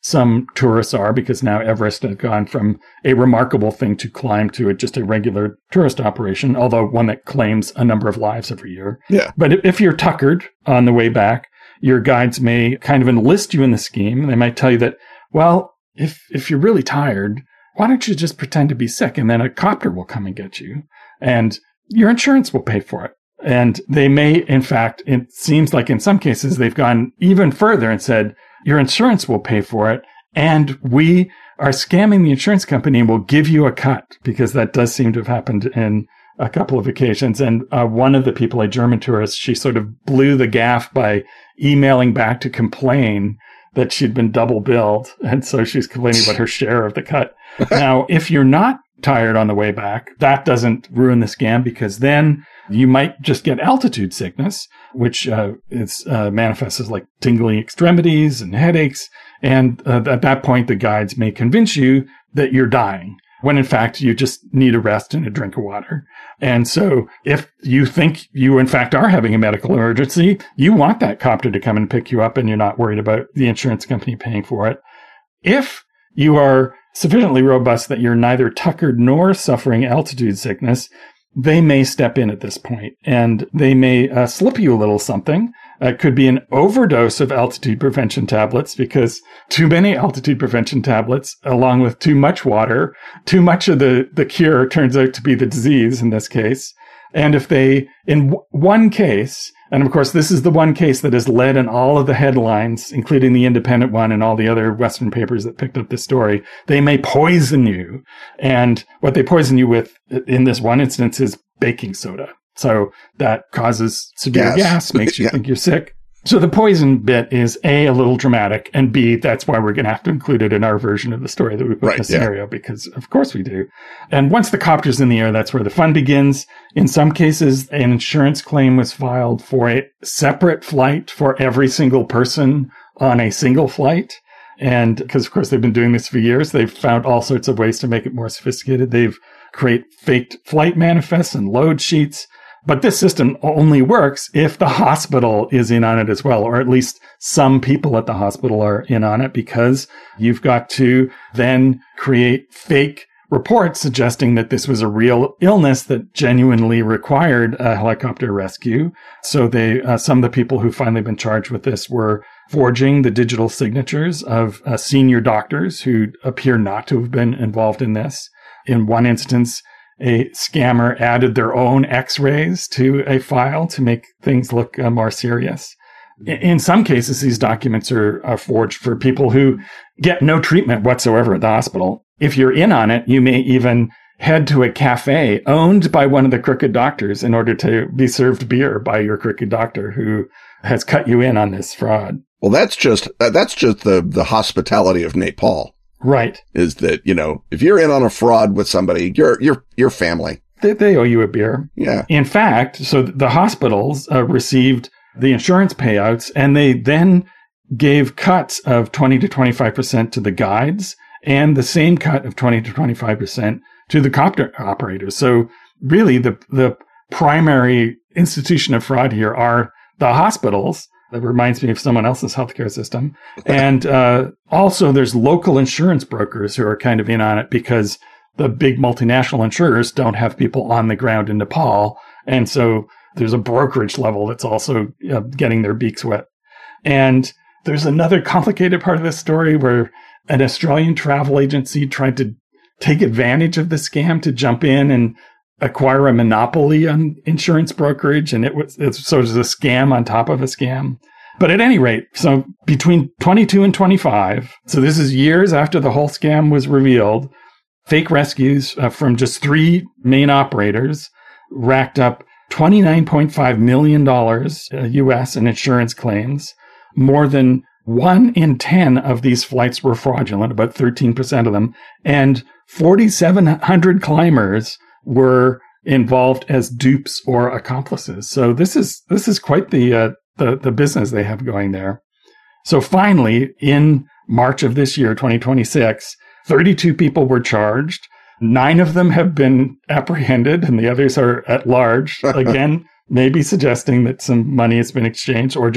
some tourists are, because now Everest has gone from a remarkable thing to climb to a, just a regular tourist operation, although one that claims a number of lives every year. Yeah. But if you're tuckered on the way back, your guides may kind of enlist you in the scheme. They might tell you that, well, if if you're really tired, why don't you just pretend to be sick, and then a copter will come and get you, and your insurance will pay for it. And they may, in fact, it seems like in some cases, they've gone even further and said, your insurance will pay for it, and we are scamming the insurance company and will give you a cut, because that does seem to have happened in a couple of occasions. And uh, one of the people, a German tourist, she sort of blew the gaff by emailing back to complain that she'd been double billed. And so she's complaining about her share of the cut. Now, if you're not tired on the way back, that doesn't ruin the scam, because then you might just get altitude sickness, which uh, is uh, manifests as like tingling extremities and headaches. And uh, at that point, the guides may convince you that you're dying, when in fact you just need a rest and a drink of water. And so if you think you in fact are having a medical emergency, you want that copter to come and pick you up, and you're not worried about the insurance company paying for it. If you are sufficiently robust that you're neither tuckered nor suffering altitude sickness, they may step in at this point, and they may uh, slip you a little something. Uh, it could be an overdose of altitude prevention tablets, because too many altitude prevention tablets, along with too much water, too much of the, the cure turns out to be the disease in this case. And if they, in w- one case, and of course, this is the one case that has led in all of the headlines, including the Independent one and all the other Western papers that picked up this story, they may poison you. And what they poison you with in this one instance is baking soda. So that causes severe Gas. gas, makes you Yeah. think you're sick. So the poison bit is A, a little dramatic, and B, that's why we're going to have to include it in our version of the story that we put Right, in the yeah. scenario, because of course we do. And once the copter's in the air, that's where the fun begins. In some cases, an insurance claim was filed for a separate flight for every single person on a single flight. And because, of course, they've been doing this for years, they've found all sorts of ways to make it more sophisticated. They've created faked flight manifests and load sheets. But this system only works if the hospital is in on it as well, or at least some people at the hospital are in on it, because you've got to then create fake reports suggesting that this was a real illness that genuinely required a helicopter rescue. So they, uh, some of the people who finally been charged with this were forging the digital signatures of uh, senior doctors who appear not to have been involved in this. In one instance, a scammer added their own x-rays to a file to make things look uh, more serious. In some cases, these documents are, are forged for people who get no treatment whatsoever at the hospital. If you're in on it, you may even head to a cafe owned by one of the crooked doctors in order to be served beer by your crooked doctor who has cut you in on this fraud. Well, that's just, uh, that's just the, the hospitality of Nepal. Right. Is that, you know, if you're in on a fraud with somebody, you're, you're, you're family. They, they owe you a beer. Yeah. In fact, so the hospitals uh, received the insurance payouts, and they then gave cuts of twenty to twenty-five percent to the guides, and the same cut of twenty to twenty-five percent to the copter operators. So really, the, the primary institution of fraud here are the hospitals. That reminds me of someone else's healthcare system. And uh, also there's local insurance brokers who are kind of in on it, because the big multinational insurers don't have people on the ground in Nepal. And so there's a brokerage level that's also uh, getting their beaks wet. And there's another complicated part of this story where an Australian travel agency tried to take advantage of the scam to jump in and acquire a monopoly on insurance brokerage. And it was, it, so it was a scam on top of a scam. But at any rate, so between twenty-two and twenty-five, so this is years after the whole scam was revealed, fake rescues uh, from just three main operators racked up twenty-nine point five million dollars uh, U S in insurance claims. More than one in ten of these flights were fraudulent, about thirteen percent of them. And forty-seven hundred climbers were involved as dupes or accomplices. So this is this is quite the uh, the the business they have going there. So finally, in March of this year, twenty twenty-six, thirty-two people were charged. Nine of them have been apprehended, and the others are at large. Again, maybe suggesting that some money has been exchanged, or just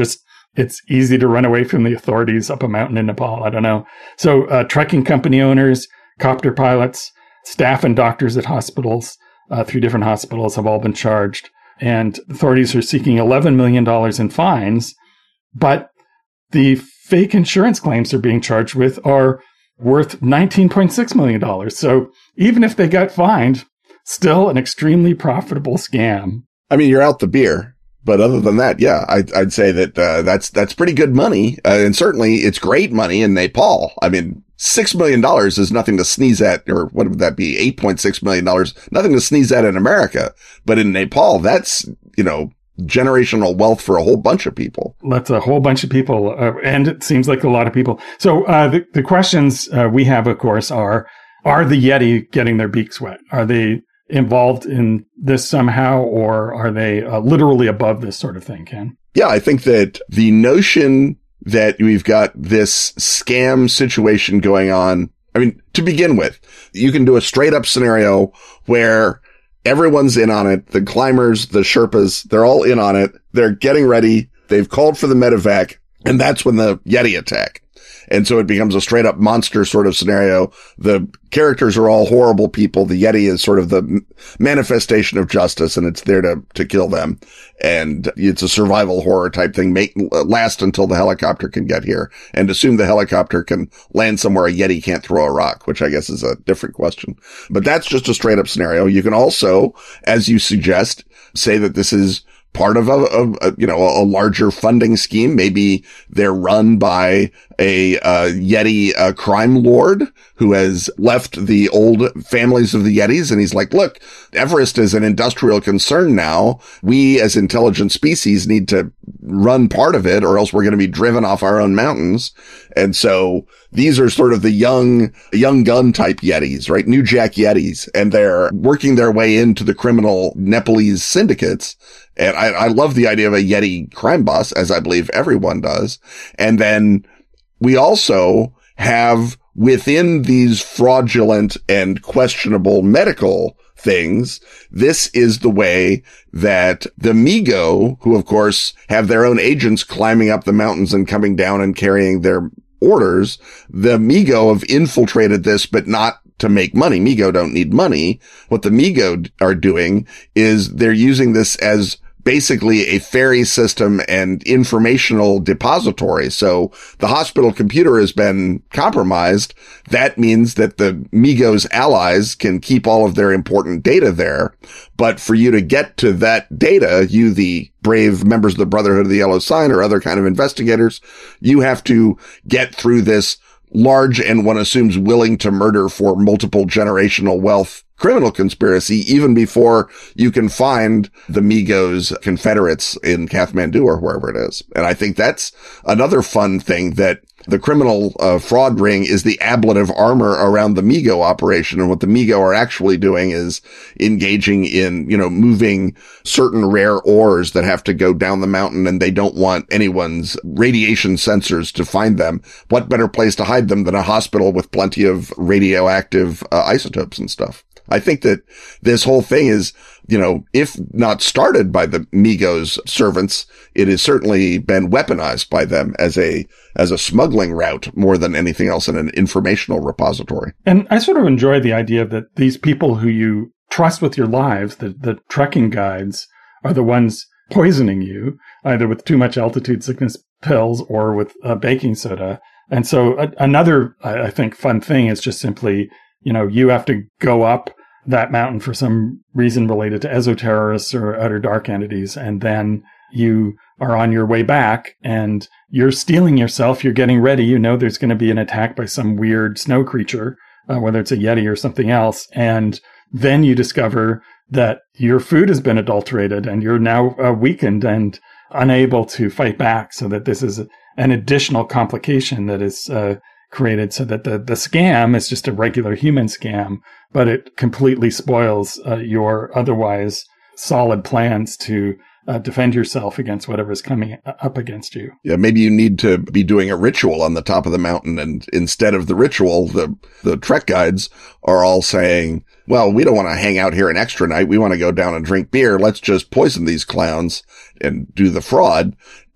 it's easy to run away from the authorities up a mountain in Nepal. I don't know. So uh, trekking company owners, copter pilots, staff and doctors at hospitals, uh, three different hospitals have all been charged. And authorities are seeking eleven million dollars in fines. But the fake insurance claims they're being charged with are worth nineteen point six million dollars. So even if they got fined, still an extremely profitable scam. I mean, you're out the beer. But other than that, yeah, I'd, I'd say that uh, that's that's pretty good money. Uh, and certainly it's great money in Nepal. I mean, six million dollars is nothing to sneeze at, or what would that be? eight point six million dollars, nothing to sneeze at in America. But in Nepal, that's, you know, generational wealth for a whole bunch of people. That's a whole bunch of people. Uh, and it seems like a lot of people. So uh, the, the questions uh, we have, of course, are, are the Yeti getting their beaks wet? Are they involved in this somehow, or are they uh, literally above this sort of thing, Ken? Yeah, I think that the notion that we've got this scam situation going on, I mean, to begin with, you can do a straight up scenario where everyone's in on it. The climbers, the Sherpas, they're all in on it. They're getting ready. They've called for the medevac, and that's when the Yeti attack. And so it becomes a straight up monster sort of scenario. The characters are all horrible people. The Yeti is sort of the manifestation of justice, and it's there to, to kill them. And it's a survival horror type thing. Make, last until the helicopter can get here, and assume the helicopter can land somewhere a Yeti can't throw a rock, which I guess is a different question. But that's just a straight up scenario. You can also, as you suggest, say that this is part of a, a, a you know, a larger funding scheme. Maybe they're run by a uh, Yeti uh, crime lord who has left the old families of the Yetis, and he's like, look, Everest is an industrial concern now. We as intelligent species need to run part of it, or else we're going to be driven off our own mountains. And so these are sort of the young, young gun type Yetis, right? New Jack Yetis. And they're working their way into the criminal Nepalese syndicates. And I, I love the idea of a Yeti crime boss, as I believe everyone does. And then we also have within these fraudulent and questionable medical things, this is the way that the MiGo, who of course have their own agents climbing up the mountains and coming down and carrying their orders, the MiGo have infiltrated this, but not to make money. MiGo don't need money. What the MiGo are doing is they're using this as basically a ferry system and informational depository. So the hospital computer has been compromised. That means that the MiGo's allies can keep all of their important data there. But for you to get to that data, you, the brave members of the Brotherhood of the Yellow Sign or other kind of investigators, you have to get through this large and one assumes willing to murder for multiple generational wealth criminal conspiracy even before you can find the MiGo's confederates in Kathmandu or wherever it is. And I think that's another fun thing, that the criminal uh, fraud ring is the ablative armor around the MiGo operation. And what the MiGo are actually doing is engaging in, you know, moving certain rare ores that have to go down the mountain, and they don't want anyone's radiation sensors to find them. What better place to hide them than a hospital with plenty of radioactive uh, isotopes and stuff? I think that this whole thing is, you know, if not started by the MiGo's servants, it has certainly been weaponized by them as a, as a smuggling route more than anything else, in an informational repository. And I sort of enjoy the idea that these people who you trust with your lives, the, the trekking guides, are the ones poisoning you, either with too much altitude sickness pills or with uh, baking soda. And so a- another, I think, fun thing is just simply, you know, you have to go up that mountain for some reason related to exoterrorists or outer dark entities, and then you are on your way back and you're steeling yourself, you're getting ready, you know there's going to be an attack by some weird snow creature, uh, whether it's a Yeti or something else, and then you discover that your food has been adulterated and you're now uh, weakened and unable to fight back, so that this is an additional complication that is uh, created, so that the, the scam is just a regular human scam, but it completely spoils uh, your otherwise solid plans to uh, defend yourself against whatever's coming up against you. Yeah, maybe you need to be doing a ritual on the top of the mountain, and instead of the ritual, the, the trek guides are all saying, well, we don't want to hang out here an extra night. We want to go down and drink beer. Let's just poison these clowns and do the fraud.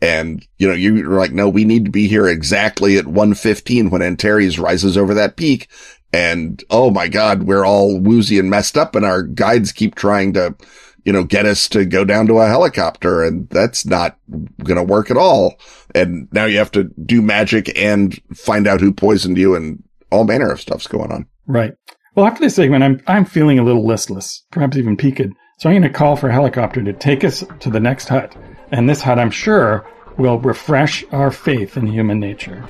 And, you know, you're like, no, we need to be here exactly at one fifteen when Antares rises over that peak. And, oh my God, we're all woozy and messed up, and our guides keep trying to, you know, get us to go down to a helicopter, and that's not going to work at all. And now you have to do magic and find out who poisoned you, and all manner of stuff's going on. Right. Well, after this segment, I'm I'm feeling a little listless, perhaps even peaked. So I'm going to call for a helicopter to take us to the next hut. And this hut, I'm sure, will refresh our faith in human nature.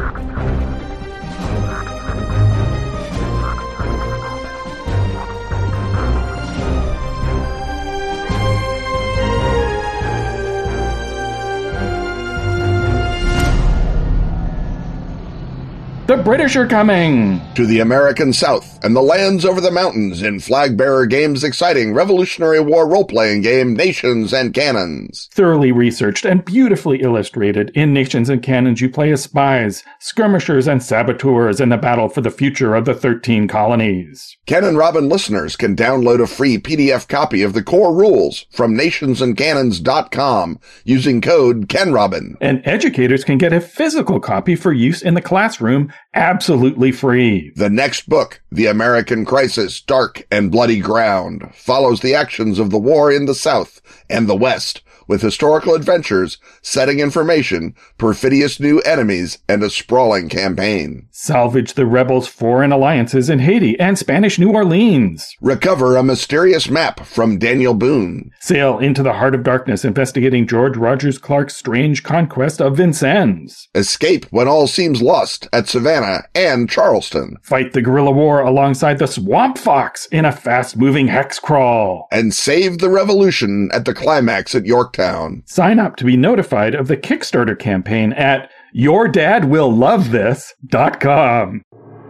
The British are coming! To the American South and the lands over the mountains in Flag Bearer Games' exciting Revolutionary War role-playing game, Nations and Cannons. Thoroughly researched and beautifully illustrated, in Nations and Cannons you play as spies, skirmishers, and saboteurs in the battle for the future of the thirteen colonies. Ken and Robin listeners can download a free P D F copy of the core rules from nations and cannons dot com using code KenRobin. And educators can get a physical copy for use in the classroom absolutely free. The next book, The American Crisis, Dark and Bloody Ground, follows the actions of the war in the South and the West, with historical adventures, setting information, perfidious new enemies, and a sprawling campaign. Salvage the rebels' foreign alliances in Haiti and Spanish New Orleans. Recover a mysterious map from Daniel Boone. Sail into the heart of darkness, investigating George Rogers Clark's strange conquest of Vincennes. Escape when all seems lost at Savannah and Charleston. Fight the guerrilla war alongside the Swamp Fox in a fast-moving hex crawl. And save the revolution at the climax at Yorktown. Sign up to be notified of the Kickstarter campaign at your dad will love this dot com.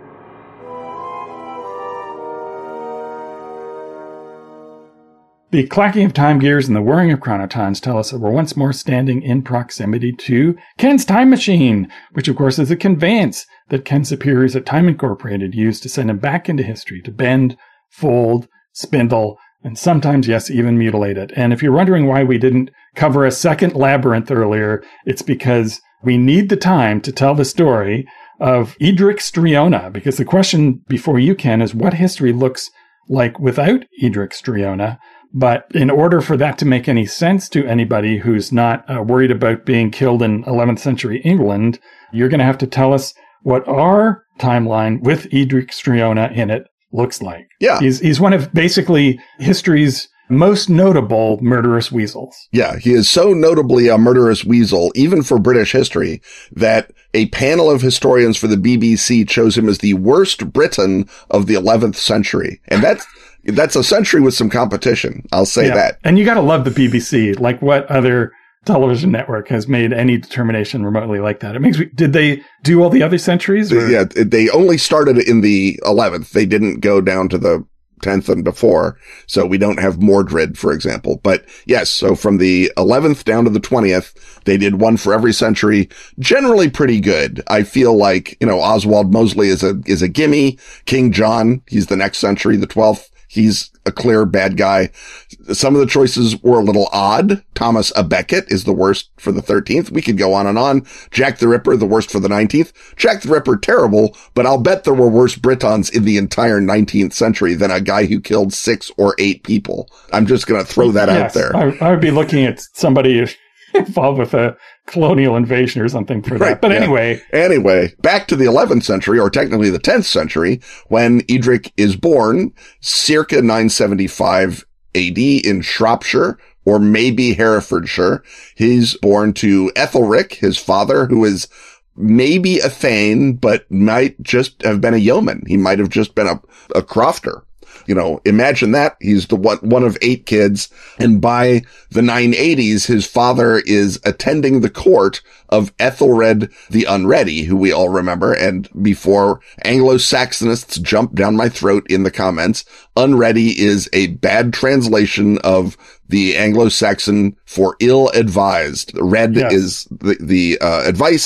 The clacking of time gears and the whirring of chronotons tell us that we're once more standing in proximity to Ken's time machine, which of course is a conveyance that Ken's superiors at Time Incorporated used to send him back into history to bend, fold, spindle, and sometimes, yes, even mutilate it. And if you're wondering why we didn't cover a second labyrinth earlier, it's because we need the time to tell the story of Edric Striona, because the question before you, Ken, is what history looks like without Edric Striona. But in order for that to make any sense to anybody who's not uh, worried about being killed in eleventh century England, you're going to have to tell us what our timeline with Edric Striona in it looks like. Yeah. He's, he's one of basically history's most notable murderous weasels. Yeah, he is so notably a murderous weasel, even for British history, that a panel of historians for the B B C chose him as the worst Briton of the eleventh century. And that's, that's a century with some competition. I'll say yeah. that. And you got to love the B B C. Like, what other television network has made any determination remotely like that? It makes me, did they do all the other centuries? Or? Yeah, they only started in the eleventh. They didn't go down to the tenth and before. So we don't have Mordred, for example. But yes, so from the eleventh down to the twentieth, they did one for every century. Generally pretty good. I feel like, you know, Oswald Mosley is a, is a gimme. King John, he's the next century, the twelfth. He's a clear bad guy. Some of the choices were a little odd. Thomas A. Becket is the worst for the thirteenth. We could go on and on. Jack the Ripper, the worst for the nineteenth. Jack the Ripper, terrible, but I'll bet there were worse Britons in the entire nineteenth century than a guy who killed six or eight people. I'm just going to throw that yes, out there. I, I would be looking at somebody involved with a colonial invasion or something for that. Right, but yeah. anyway. Anyway, back to the eleventh century, or technically the tenth century, when Edric is born, circa nine seventy-five A D in Shropshire, or maybe Herefordshire. He's born to Ethelric, his father, who is maybe a thane, but might just have been a yeoman. He might have just been a, a crofter. You know, imagine that. He's the one, one of eight kids. And by the nine eighties, his father is attending the court of Ethelred the Unready, who we all remember. And before Anglo-Saxonists jump down my throat in the comments, Unready is a bad translation of the Anglo-Saxon for ill-advised. Red yes. is the, the uh, advice.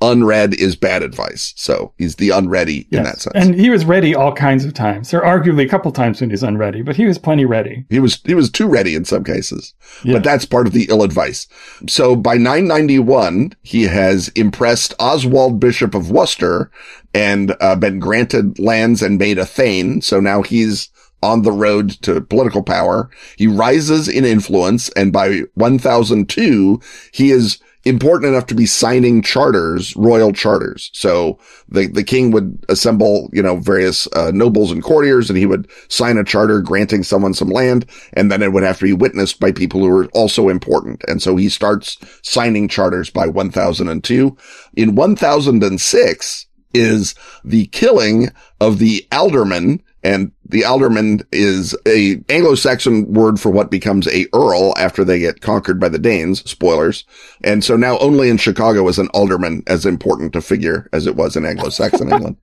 unread is bad advice. So he's the unready yes. in that sense. And he was ready all kinds of times. There are arguably a couple times when he's unready, but he was plenty ready. He was, he was too ready in some cases, yeah. but that's part of the ill advice. So by nine ninety-one, he has impressed Oswald, Bishop of Worcester, and uh, been granted lands and made a thane. So now he's on the road to political power. He rises in influence, and by one thousand two, he is important enough to be signing charters, royal charters. So the, the king would assemble, you know, various uh, nobles and courtiers, and he would sign a charter granting someone some land, and then it would have to be witnessed by people who were also important. And so he starts signing charters by one thousand two. In one thousand six is the killing of the alderman. And the alderman is a Anglo-Saxon word for what becomes a earl after they get conquered by the Danes. Spoilers. And so now only in Chicago is an alderman as important a figure as it was in Anglo-Saxon England.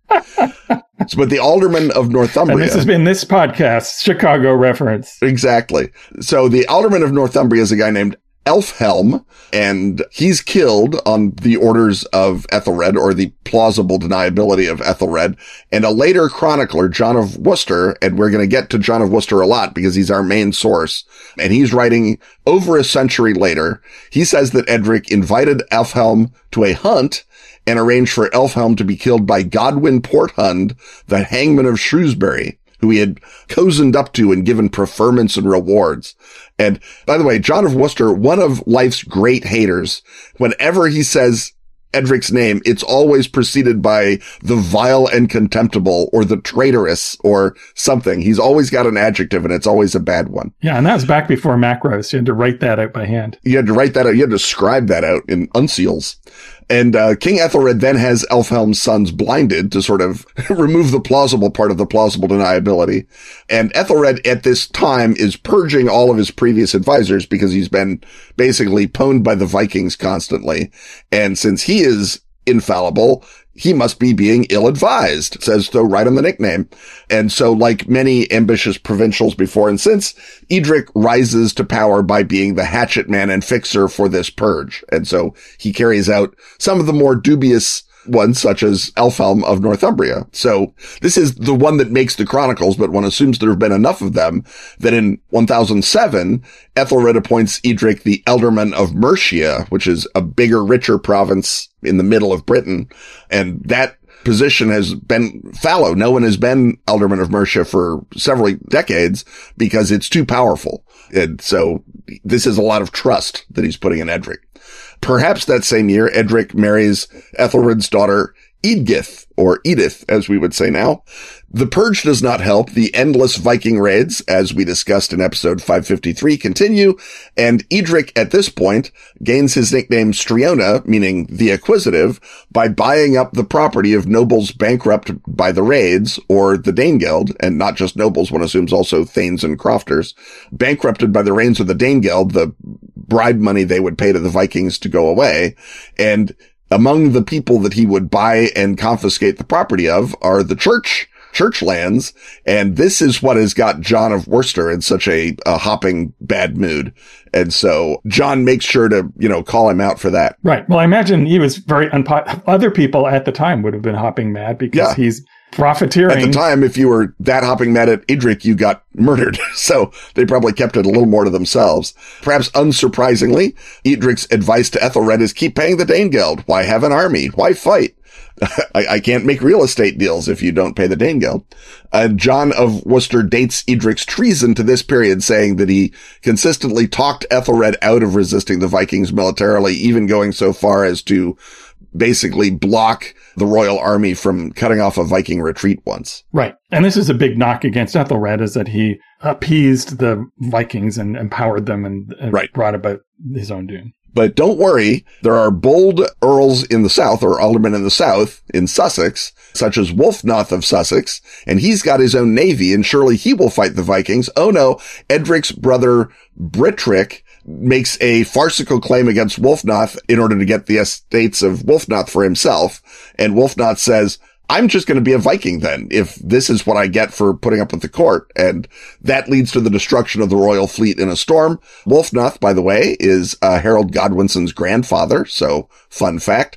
So, but the alderman of Northumbria. And this has been this podcast, Chicago reference. Exactly. So the alderman of Northumbria is a guy named Elfhelm, and he's killed on the orders of Ethelred, or the plausible deniability of Ethelred, and a later chronicler, John of Worcester, and we're going to get to John of Worcester a lot because he's our main source, and he's writing over a century later. He says that Edric invited Elfhelm to a hunt and arranged for Elfhelm to be killed by Godwin Porthund, the hangman of Shrewsbury, who he had cozened up to and given preferments and rewards. And by the way, John of Worcester, one of life's great haters, whenever he says Edric's name, it's always preceded by the vile and contemptible or the traitorous or something. He's always got an adjective, and it's always a bad one. Yeah, and that was back before macros. You had to write that out by hand. You had to write that out. You had to scribe that out in uncials. And uh, King Ethelred then has Elfhelm's sons blinded to sort of remove the plausible part of the plausible deniability. And Ethelred at this time is purging all of his previous advisors because he's been basically pwned by the Vikings constantly. And since he is infallible, he must be being ill-advised, says so right on the nickname. And so, like many ambitious provincials before and since, Edric rises to power by being the hatchet man and fixer for this purge. And so he carries out some of the more dubious ones, such as Elfhelm of Northumbria. So this is the one that makes the chronicles, but one assumes there have been enough of them that in one thousand seven, Ethelred appoints Edric the Ealdorman of Mercia, which is a bigger, richer province in the middle of Britain. And that position has been fallow. No one has been Ealdorman of Mercia for several decades because it's too powerful. And so this is a lot of trust that he's putting in Edric. Perhaps that same year, Edric marries Ethelred's daughter, Edgith, or Edith, as we would say now. The purge does not help. The endless Viking raids, as we discussed in episode five fifty-three, continue, and Edric, at this point, gains his nickname Striona, meaning the Acquisitive, by buying up the property of nobles bankrupt by the raids, or the Danegeld, and not just nobles, one assumes also thanes and crofters, bankrupted by the raids of the Danegeld, the bribe money they would pay to the Vikings to go away, and among the people that he would buy and confiscate the property of are the church, church lands, and this is what has got John of Worcester in such a, a hopping bad mood. And so John makes sure to, you know, call him out for that. Right. Well, I imagine he was very unpopular. Other people at the time would have been hopping mad because yeah. he's profiteering. At the time, if you were that hopping mad at Edric, you got murdered. So they probably kept it a little more to themselves. Perhaps unsurprisingly, Edric's advice to Ethelred is keep paying the Danegeld. Why have an army? Why fight? I, I can't make real estate deals if you don't pay the Danegeld. Uh, John of Worcester dates Edric's treason to this period, saying that he consistently talked Ethelred out of resisting the Vikings militarily, even going so far as to basically block the royal army from cutting off a Viking retreat once. Right. And this is a big knock against Ethelred, is that he appeased the Vikings and empowered them and, and right. brought about his own doom. But don't worry, there are bold earls in the south, or aldermen in the south, in Sussex, such as Wulfnoth of Sussex, and he's got his own navy, and surely he will fight the Vikings. Oh no, Edric's brother Britric makes a farcical claim against Wulfnoth in order to get the estates of Wulfnoth for himself, and Wulfnoth says, I'm just going to be a Viking then, if this is what I get for putting up with the court. And that leads to the destruction of the royal fleet in a storm. Wulfnoth, by the way, is uh, Harold Godwinson's grandfather. So fun fact.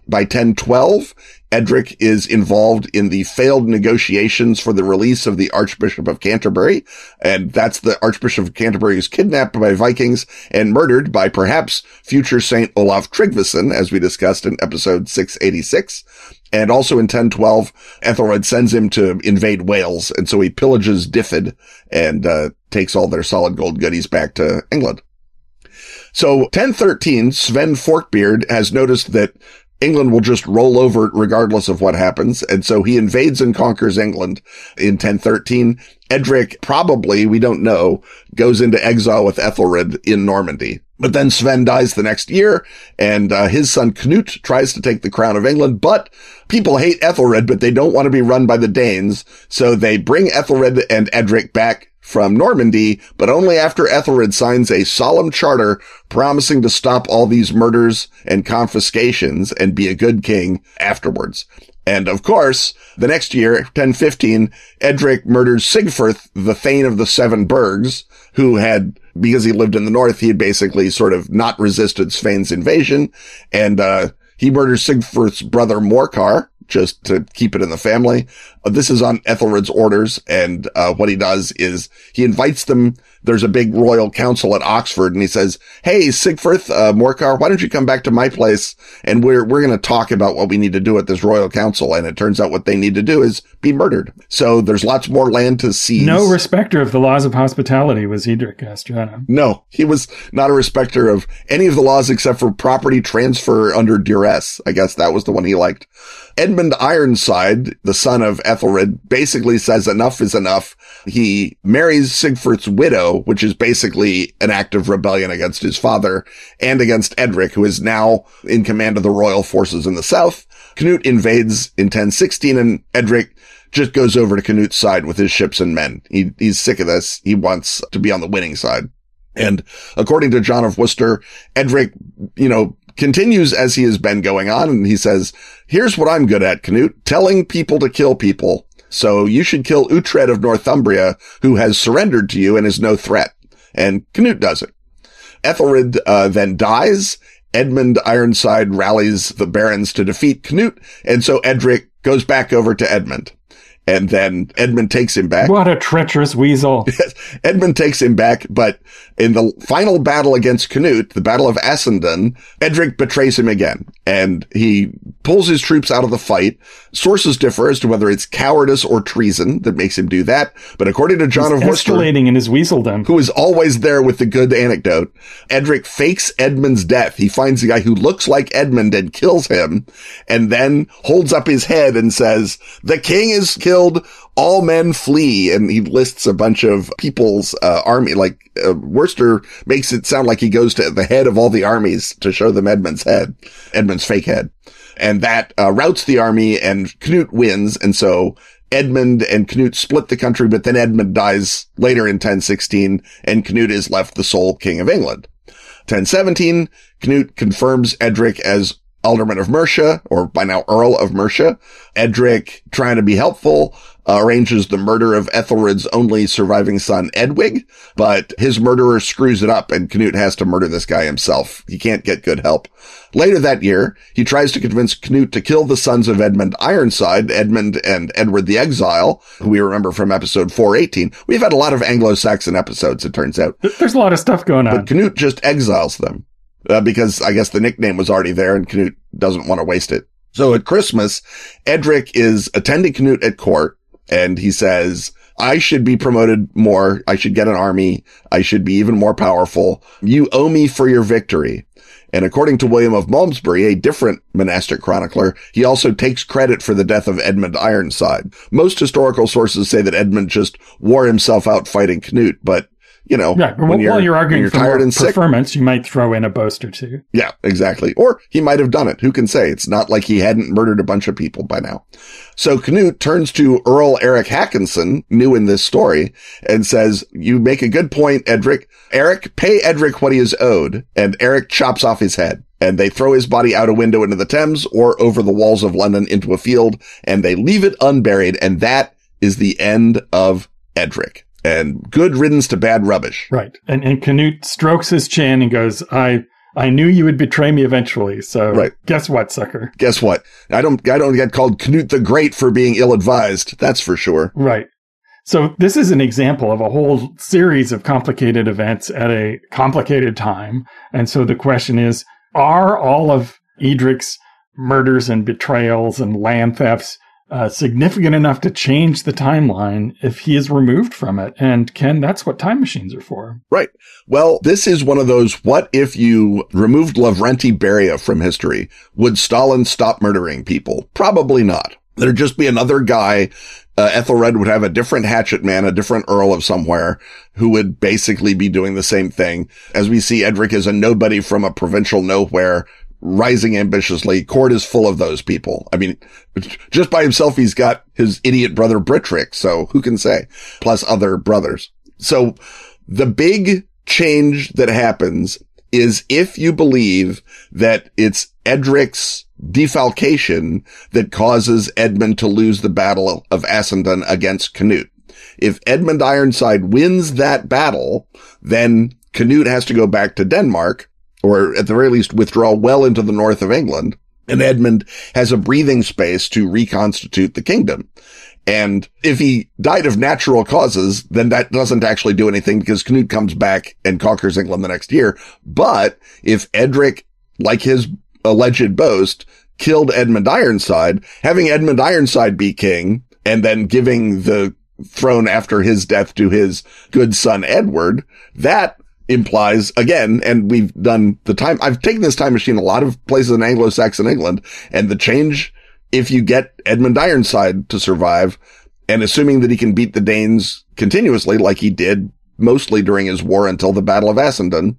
By ten twelve, Edric is involved in the failed negotiations for the release of the Archbishop of Canterbury. And that's the Archbishop of Canterbury who's kidnapped by Vikings and murdered by perhaps future Saint Olaf Tryggvason, as we discussed in episode six eighty-six. And also in ten twelve, Ethelred sends him to invade Wales. And so he pillages Dyfed and uh, takes all their solid gold goodies back to England. So ten thirteen, Sven Forkbeard has noticed that England will just roll over regardless of what happens. And so he invades and conquers England in ten thirteen. Edric probably, we don't know, goes into exile with Ethelred in Normandy. But then Sven dies the next year, and uh, his son Knut tries to take the crown of England, but people hate Ethelred, but they don't want to be run by the Danes. So they bring Ethelred and Edric back from Normandy, but only after Ethelred signs a solemn charter promising to stop all these murders and confiscations and be a good king afterwards. And of course, the next year, ten fifteen, Edric murders Sigfrith, the Thane of the Seven Burgs, who had, because he lived in the north, he had basically sort of not resisted Sweyn's invasion. And, uh, he murders Sigfrith's brother Morcar, just to keep it in the family. Uh, this is on Ethelred's orders. And, uh, what he does is he invites them. There's a big royal council at Oxford, and he says, hey, Sigfrith, uh, Morcar, why don't you come back to my place? And we're, we're going to talk about what we need to do at this royal council. And it turns out what they need to do is be murdered. So there's lots more land to seize. No respecter of the laws of hospitality was Edric Castriana. No, he was not a respecter of any of the laws except for property transfer under duress. I guess that was the one he liked. Edmund Ironside, the son of Ethelred, basically says enough is enough. He marries Sigfrith's widow, which is basically an act of rebellion against his father and against Edric, who is now in command of the royal forces in the south. Knut invades in ten sixteen, and Edric just goes over to Knut's side with his ships and men. He, he's sick of this. He wants to be on the winning side. And according to John of Worcester, Edric, you know, continues as he has been going on. And he says, here's what I'm good at, Knut, telling people to kill people. So you should kill Uhtred of Northumbria, who has surrendered to you and is no threat. And Knut does it. Ethelred uh, then dies. Edmund Ironside rallies the barons to defeat Knut. And so Edric goes back over to Edmund. And then Edmund takes him back. What a treacherous weasel. Edmund takes him back, but in the final battle against Knut, the Battle of Essendon, Edric betrays him again, and he pulls his troops out of the fight. Sources differ as to whether it's cowardice or treason that makes him do that, but according to John He's of Worcester, escalating in his weaseldom, who is always there with the good anecdote, Edric fakes Edmund's death. He finds a guy who looks like Edmund and kills him, and then holds up his head and says, the king is killed, all men flee. And he lists a bunch of people's uh, army, like uh, Worcester makes it sound like he goes to the head of all the armies to show them Edmund's head, Edmund's fake head. And that uh, routs the army, and Knut wins. And so Edmund and Knut split the country, but then Edmund dies later in ten sixteen, and Knut is left the sole king of England. ten seventeen, Knut confirms Edric as Alderman of Mercia, or by now Earl of Mercia. Edric, trying to be helpful, uh, arranges the murder of Ethelred's only surviving son, Edwig, but his murderer screws it up, and Knut has to murder this guy himself. He can't get good help. Later that year, he tries to convince Knut to kill the sons of Edmund Ironside, Edmund and Edward the Exile, who we remember from episode four eighteen. We've had a lot of Anglo-Saxon episodes, it turns out. There's a lot of stuff going on. But Knut just exiles them. Uh, because I guess the nickname was already there and Knut doesn't want to waste it. So at Christmas, Edric is attending Knut at court, and he says, I should be promoted more. I should get an army. I should be even more powerful. You owe me for your victory. And according to William of Malmesbury, a different monastic chronicler, he also takes credit for the death of Edmund Ironside. Most historical sources say that Edmund just wore himself out fighting Knut, but you know, yeah, when well, you're, while you're arguing you're for tired more and sick, performance, you might throw in a boast or two. Yeah, exactly. Or he might have done it. Who can say? It's not like he hadn't murdered a bunch of people by now. So Knut turns to Earl Eric Hackinson, new in this story, and says, you make a good point, Edric. Eric, pay Edric what he is owed. And Eric chops off his head. And they throw his body out a window into the Thames or over the walls of London into a field, and they leave it unburied. And that is the end of Edric. And good riddance to bad rubbish. Right. And, and Knut strokes his chin and goes, I, I knew you would betray me eventually. So right. Guess what, sucker? Guess what? I don't, I don't get called Knut the Great for being ill-advised. That's for sure. Right. So this is an example of a whole series of complicated events at a complicated time. And so the question is, are all of Edric's murders and betrayals and land thefts uh, significant enough to change the timeline if he is removed from it? And Ken, that's what time machines are for. Right. Well, this is one of those, what if you removed Lavrenti Beria from history? Would Stalin stop murdering people? Probably not. There'd just be another guy. Uh, Ethelred would have a different hatchet man, a different earl of somewhere, who would basically be doing the same thing. As we see, Edric is a nobody from a provincial nowhere, rising ambitiously. Court is full of those people. I mean, just by himself, he's got his idiot brother Britric, so who can say? Plus other brothers. So the big change that happens is if you believe that it's Edric's defalcation that causes Edmund to lose the Battle of Assendon against Canute. If Edmund Ironside wins that battle, then Canute has to go back to Denmark, or at the very least withdraw well into the north of England, and Edmund has a breathing space to reconstitute the kingdom. And if he died of natural causes, then that doesn't actually do anything because Canute comes back and conquers England the next year. But if Edric, like his alleged boast, killed Edmund Ironside, having Edmund Ironside be king and then giving the throne after his death to his good son Edward, that implies, again, and we've done the time, I've taken this time machine a lot of places in Anglo-Saxon England, and the change, if you get Edmund Ironside to survive, and assuming that he can beat the Danes continuously, like he did mostly during his war until the Battle of Assendon,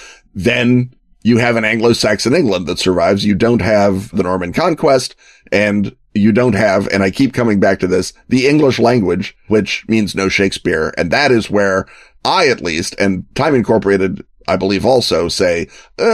then you have an Anglo-Saxon England that survives. You don't have the Norman conquest, and you don't have, and I keep coming back to this, the English language, which means no Shakespeare. And that is where I, at least, and Time Incorporated, I believe also say,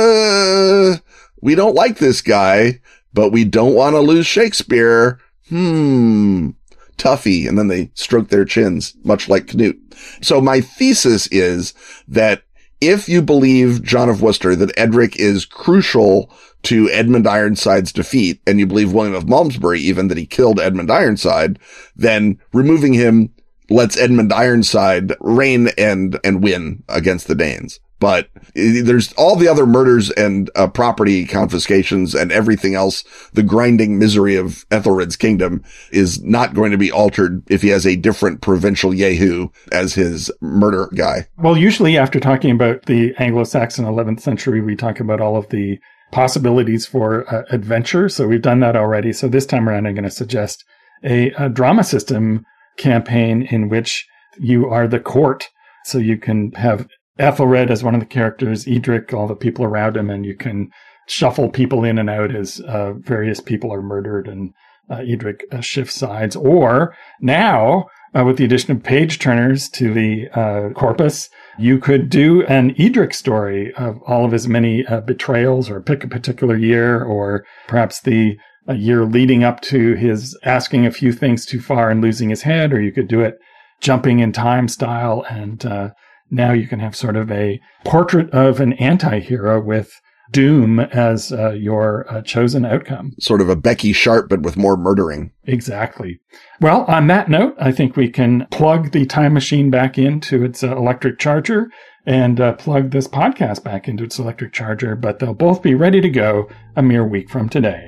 uh, we don't like this guy, but we don't want to lose Shakespeare. Hmm. Tuffy. And then they stroke their chins, much like Canute. So my thesis is that if you believe, John of Worcester, that Edric is crucial to Edmund Ironside's defeat, and you believe William of Malmesbury even that he killed Edmund Ironside, then removing him lets Edmund Ironside reign and, and win against the Danes. But there's all the other murders and uh, property confiscations and everything else. The grinding misery of Ethelred's kingdom is not going to be altered if he has a different provincial Yehu as his murder guy. Well, usually after talking about the Anglo-Saxon eleventh century, we talk about all of the possibilities for uh, adventure. So we've done that already. So this time around, I'm going to suggest a, a drama system campaign in which you are the court. So you can have Ethelred as one of the characters, Edric, all the people around him, and you can shuffle people in and out as uh, various people are murdered and uh, Edric uh, shifts sides. Or now, uh, with the addition of page turners to the uh, corpus, you could do an Edric story of all of his many uh, betrayals, or pick a particular year, or perhaps the a year leading up to his asking a few things too far and losing his head, or you could do it jumping in time style. And uh, now you can have sort of a portrait of an anti-hero with doom as uh, your uh, chosen outcome. Sort of a Becky Sharp, but with more murdering. Exactly. Well, on that note, I think we can plug the time machine back into its uh, electric charger and uh, plug this podcast back into its electric charger, but they'll both be ready to go a mere week from today.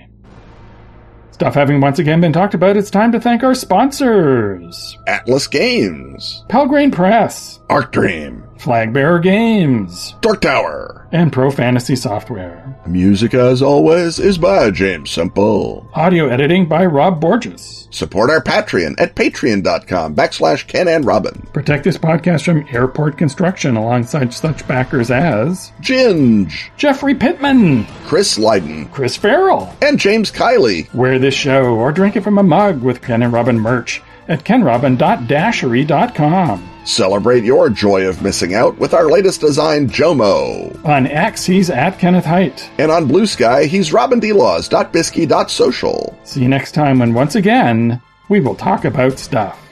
Stuff having once again been talked about, it's time to thank our sponsors. Atlas Games. Pelgrane Press. Arc Dream. Flagbearer Games. Dark Tower. And Pro Fantasy Software. Music, as always, is by James Semple. Audio editing by Rob Borges. Support our Patreon at patreon.com backslash Ken and Robin. Protect this podcast from airport construction alongside such backers as Ginge, Jeffrey Pittman, Chris Lydon, Chris Farrell, and James Kiley. Wear this show or drink it from a mug with Ken and Robin merch at ken robin dot dashery dot com. Celebrate your joy of missing out with our latest design, Jomo. On X, he's at Kenneth Height. And on Blue Sky, he's robin d laws dot bisky dot social. See you next time when, once again, we will talk about stuff.